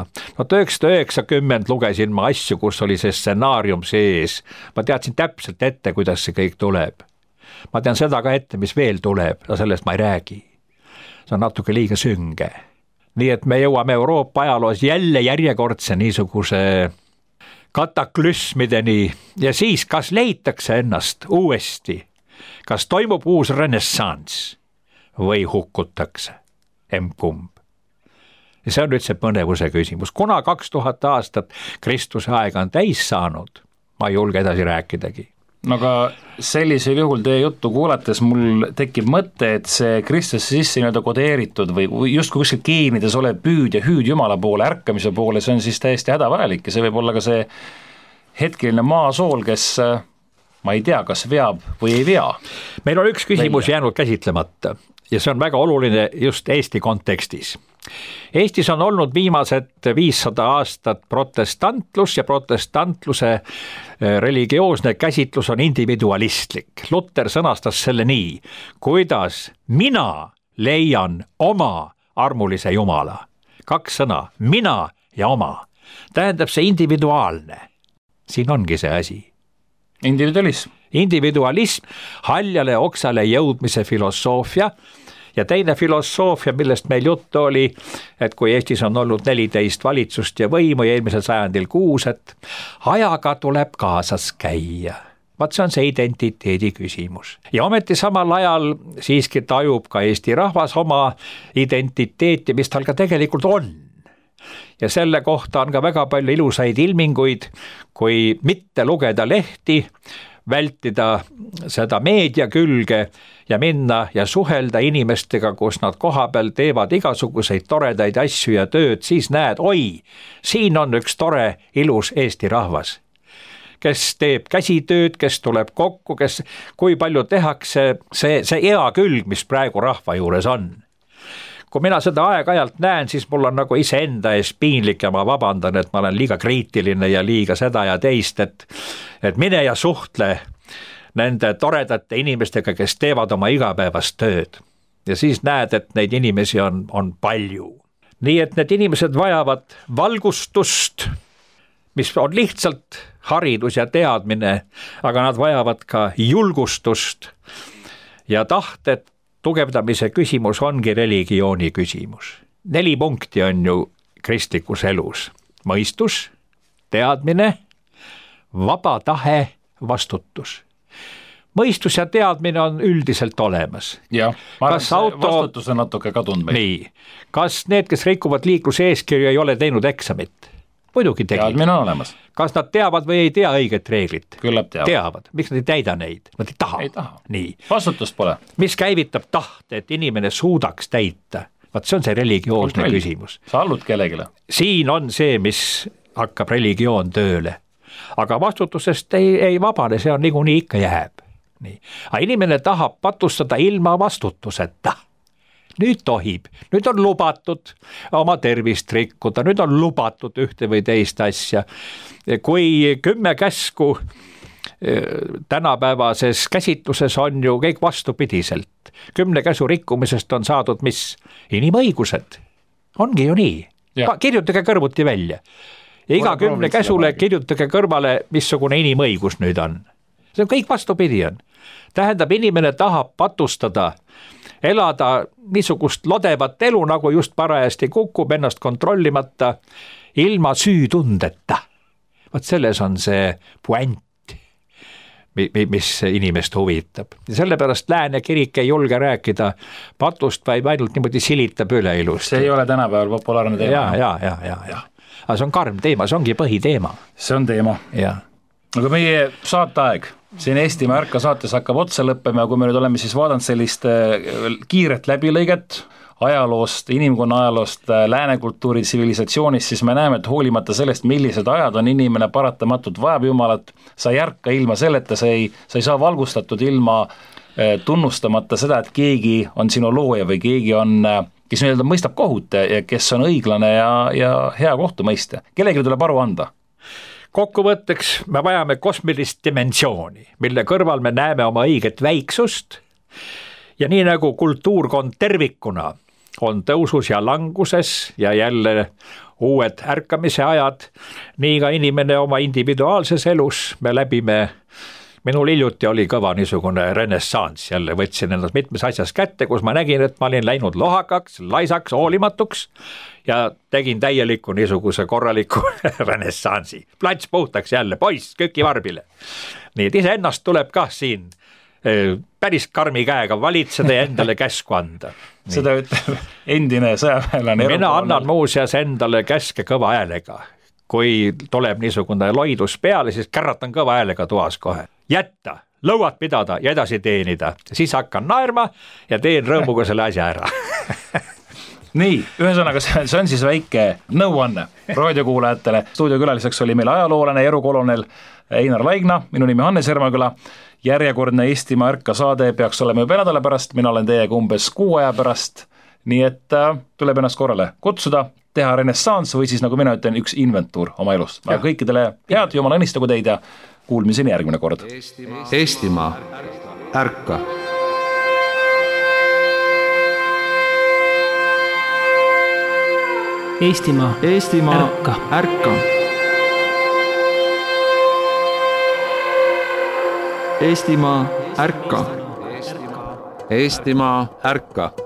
Speaker 5: 1990 lugesin ma asju, kus oli see stsenaarium sees. Ma teadsin täpselt ette, kuidas see kõik tuleb. Ma tean seda ka ette, mis veel tuleb, ja sellest ma ei räägi. See on natuke liiga sünge. Nii et me jõuame Euroopa ajaloos jälle järjekordse niisuguse kataklüsmideni ja siis kas leitakse ennast uuesti, kas toimub uus renessanss või hukkutakse, emkumb. Ja see on nüüd see põnevuse küsimus. Kuna 2000 aastat Kristuse aega on täis saanud, ma ei julge edasi rääkidagi.
Speaker 3: No aga sellisel juhul teie juttu kuulates mul tekib mõte, et see Kristuse sisse nii-öelda kodeeritud või just kui kuskil geenides olev püüd ja hüüd Jumala poole, ärkamise poole, see on siis täiesti hädavajalik ja see võib olla ka see hetkeline maasool, kes ma ei tea, kas veab või ei vea.
Speaker 5: Meil on üks küsimus jäänud käsitlemata ja see on väga oluline just Eesti kontekstis. Eestis on olnud viimased 500 aastat protestantlus ja protestantluse religioosne käsitlus on individualistlik. Luther sõnastas selle nii, kuidas mina leian oma armulise Jumala. 2 sõna, mina ja oma. Tähendab see individuaalne. Siin ongi see asi. Individualism, haljale oksale jõudmise filosoofia ja teine filosoofia, millest meil juttu oli, et kui Eestis on olnud 14 valitsust ja võimu ja eelmisel sajandil 6, et ajaga tuleb kaasas käia. Vaat see on see identiteedi küsimus. Ja ometi samal ajal siiski tajub ka Eesti rahvas oma identiteeti, mis tal ka tegelikult on. Ja selle kohta on ka väga palju ilusaid ilminguid, kui mitte lugeda lehti, vältida seda meedia külge ja minna ja suhelda inimestega, kus nad kohapeal teevad igasuguseid toredaid asju ja tööd, siis näed, oi, siin on üks tore, ilus Eesti rahvas, kes teeb käsitööd, kes tuleb kokku, kes, kui palju tehakse, see hea külg, mis praegu rahva juures on. Kui mina seda aeg-ajalt näen, siis mul on nagu iseenda ees piinlik ja ma vabandan, et ma olen liiga kriitiline ja liiga seda ja teist, et mine ja suhtle nende toredate inimestega, kes teevad oma igapäevast tööd. Ja siis näed, et neid inimesi on palju. Nii et need inimesed vajavad valgustust, mis on lihtsalt haridus ja teadmine, aga nad vajavad ka julgustust ja tahtet. Tugevdamise küsimus ongi religiooni küsimus. 4 punkti on ju kristlikus elus. Mõistus, teadmine, vaba tahe, vastutus. Mõistus ja teadmine on üldiselt olemas.
Speaker 3: Jah, ma arvan, see vastutus on natuke kadunud meil.
Speaker 5: Nii, kas need, kes rikuvad liikluseeskirju, ei ole teinud eksamit? Muidugi tegid.
Speaker 3: Teadmine on olemas.
Speaker 5: Kas nad teavad või ei tea õiget reeglit?
Speaker 3: Küllap
Speaker 5: teavad. Miks nad ei täida neid? Nad ei taha.
Speaker 3: Ei taha.
Speaker 5: Nii.
Speaker 3: Vastutust pole.
Speaker 5: Mis käivitab tahte, et inimene suudaks täita? Vaat see on see religioosne küsimus.
Speaker 3: Sa allud kellegile?
Speaker 5: Siin on see, mis hakkab religioon tööle. aga vastutusest ei vabane, see on niikuinii ikka jääb. Nii. Aga inimene tahab patustada ilma vastutuseta. Nüüd tohib, nüüd on lubatud oma tervist rikkuda, nüüd on lubatud ühte või teist asja. Kui 10 käsku tänapäevases käsitluses on ju kõik vastupidiselt. 10 käsu rikkumisest on saadud mis? Inimõigused. Ongi ju nii. Kirjutage kõrvuti välja. Ja iga 10 käsule kirjutage kõrvale, missugune inimõigus nüüd on. See on kõik vastupidi on. Tähendab, inimene tahab patustada, elada niisugust lodevat elu, nagu just parajasti kukub ennast kontrollimata, ilma süütundeta. Vaat selles on see puänt, mis inimest huvitab. Ja sellepärast Lääne kirik ei julge rääkida patust, vaid ainult niimoodi silitab üle ilusti.
Speaker 3: See ei ole tänapäeval populaarne teema.
Speaker 5: Ja. Aga see on karm teema, see ongi põhiteema.
Speaker 3: See on teema.
Speaker 5: Ja.
Speaker 3: Aga meie saateaeg siin Eestimaa Ärka saates hakkab otsa lõppema ja kui me nüüd oleme siis vaadanud sellist kiiret läbilõiget ajaloost, inimkonna ajaloost, lääne kultuuri, tsivilisatsioonist, siis me näeme, et hoolimata sellest, millised ajad on, inimene paratamatult vajab Jumalat, sa ei ärka ilma selleta, sa ei saa valgustatud ilma tunnustamata seda, et keegi on sinu looja või keegi on, kes nii-öelda mõistab kohut ja kes on õiglane ja hea kohtumõistja. Kellegi tuleb aru anda.
Speaker 5: Kokkuvõtteks me vajame kosmilist dimensiooni, mille kõrval me näeme oma õiget väiksust ja nii nagu kultuurkond tervikuna on tõusus ja languses ja jälle uued ärkamise ajad, nii ka inimene oma individuaalses elus, me läbime, minul hiljuti oli kõva niisugune renessanss, jälle võtsin ennast mitmes asjas kätte, kus ma nägin, et ma olin läinud lohakaks, laisaks, hoolimatuks ja tegin täieliku niisuguse korraliku renessansi. Plats puhtaks jälle, poiss kökivarbile. Nii, et iseennast tuleb ka siin päris karmi käega valitseda ja endale käsku anda. Nii.
Speaker 3: Seda ütleb endine sõjaväelane.
Speaker 5: Mina annan muuseas endale käske kõva häälega. Kui tuleb niisugune loidus peale, siis kärratan kõva häälega toas kohe. Jätta, lõuad pidada ja edasi teenida. Siis hakkan naerma ja teen rõõmuga selle asja ära.
Speaker 3: Nii, ühesõnaga see on siis väike nõuanne raadiokuulajatele. Stuudiokülaliseks oli meil ajaloolane erukolonel Einar Laigna, minu nimi Hannes Hermaküla. Järjekordne Eestimaa Ärka saade peaks olema juba nädala pärast, mina olen teiega umbes 6 aja pärast, nii et tuleb ennast korrale kutsuda, teha renessans või siis nagu mina ütlen, üks inventuur oma elust. Aga kõikidele head, jumal õnnistagu teid ja kuulmiseni järgmine kord.
Speaker 1: Eestimaa Ärka.
Speaker 2: Eestimaa Ärka. Eestimaa Ärka.
Speaker 1: Eestimaa Ärka.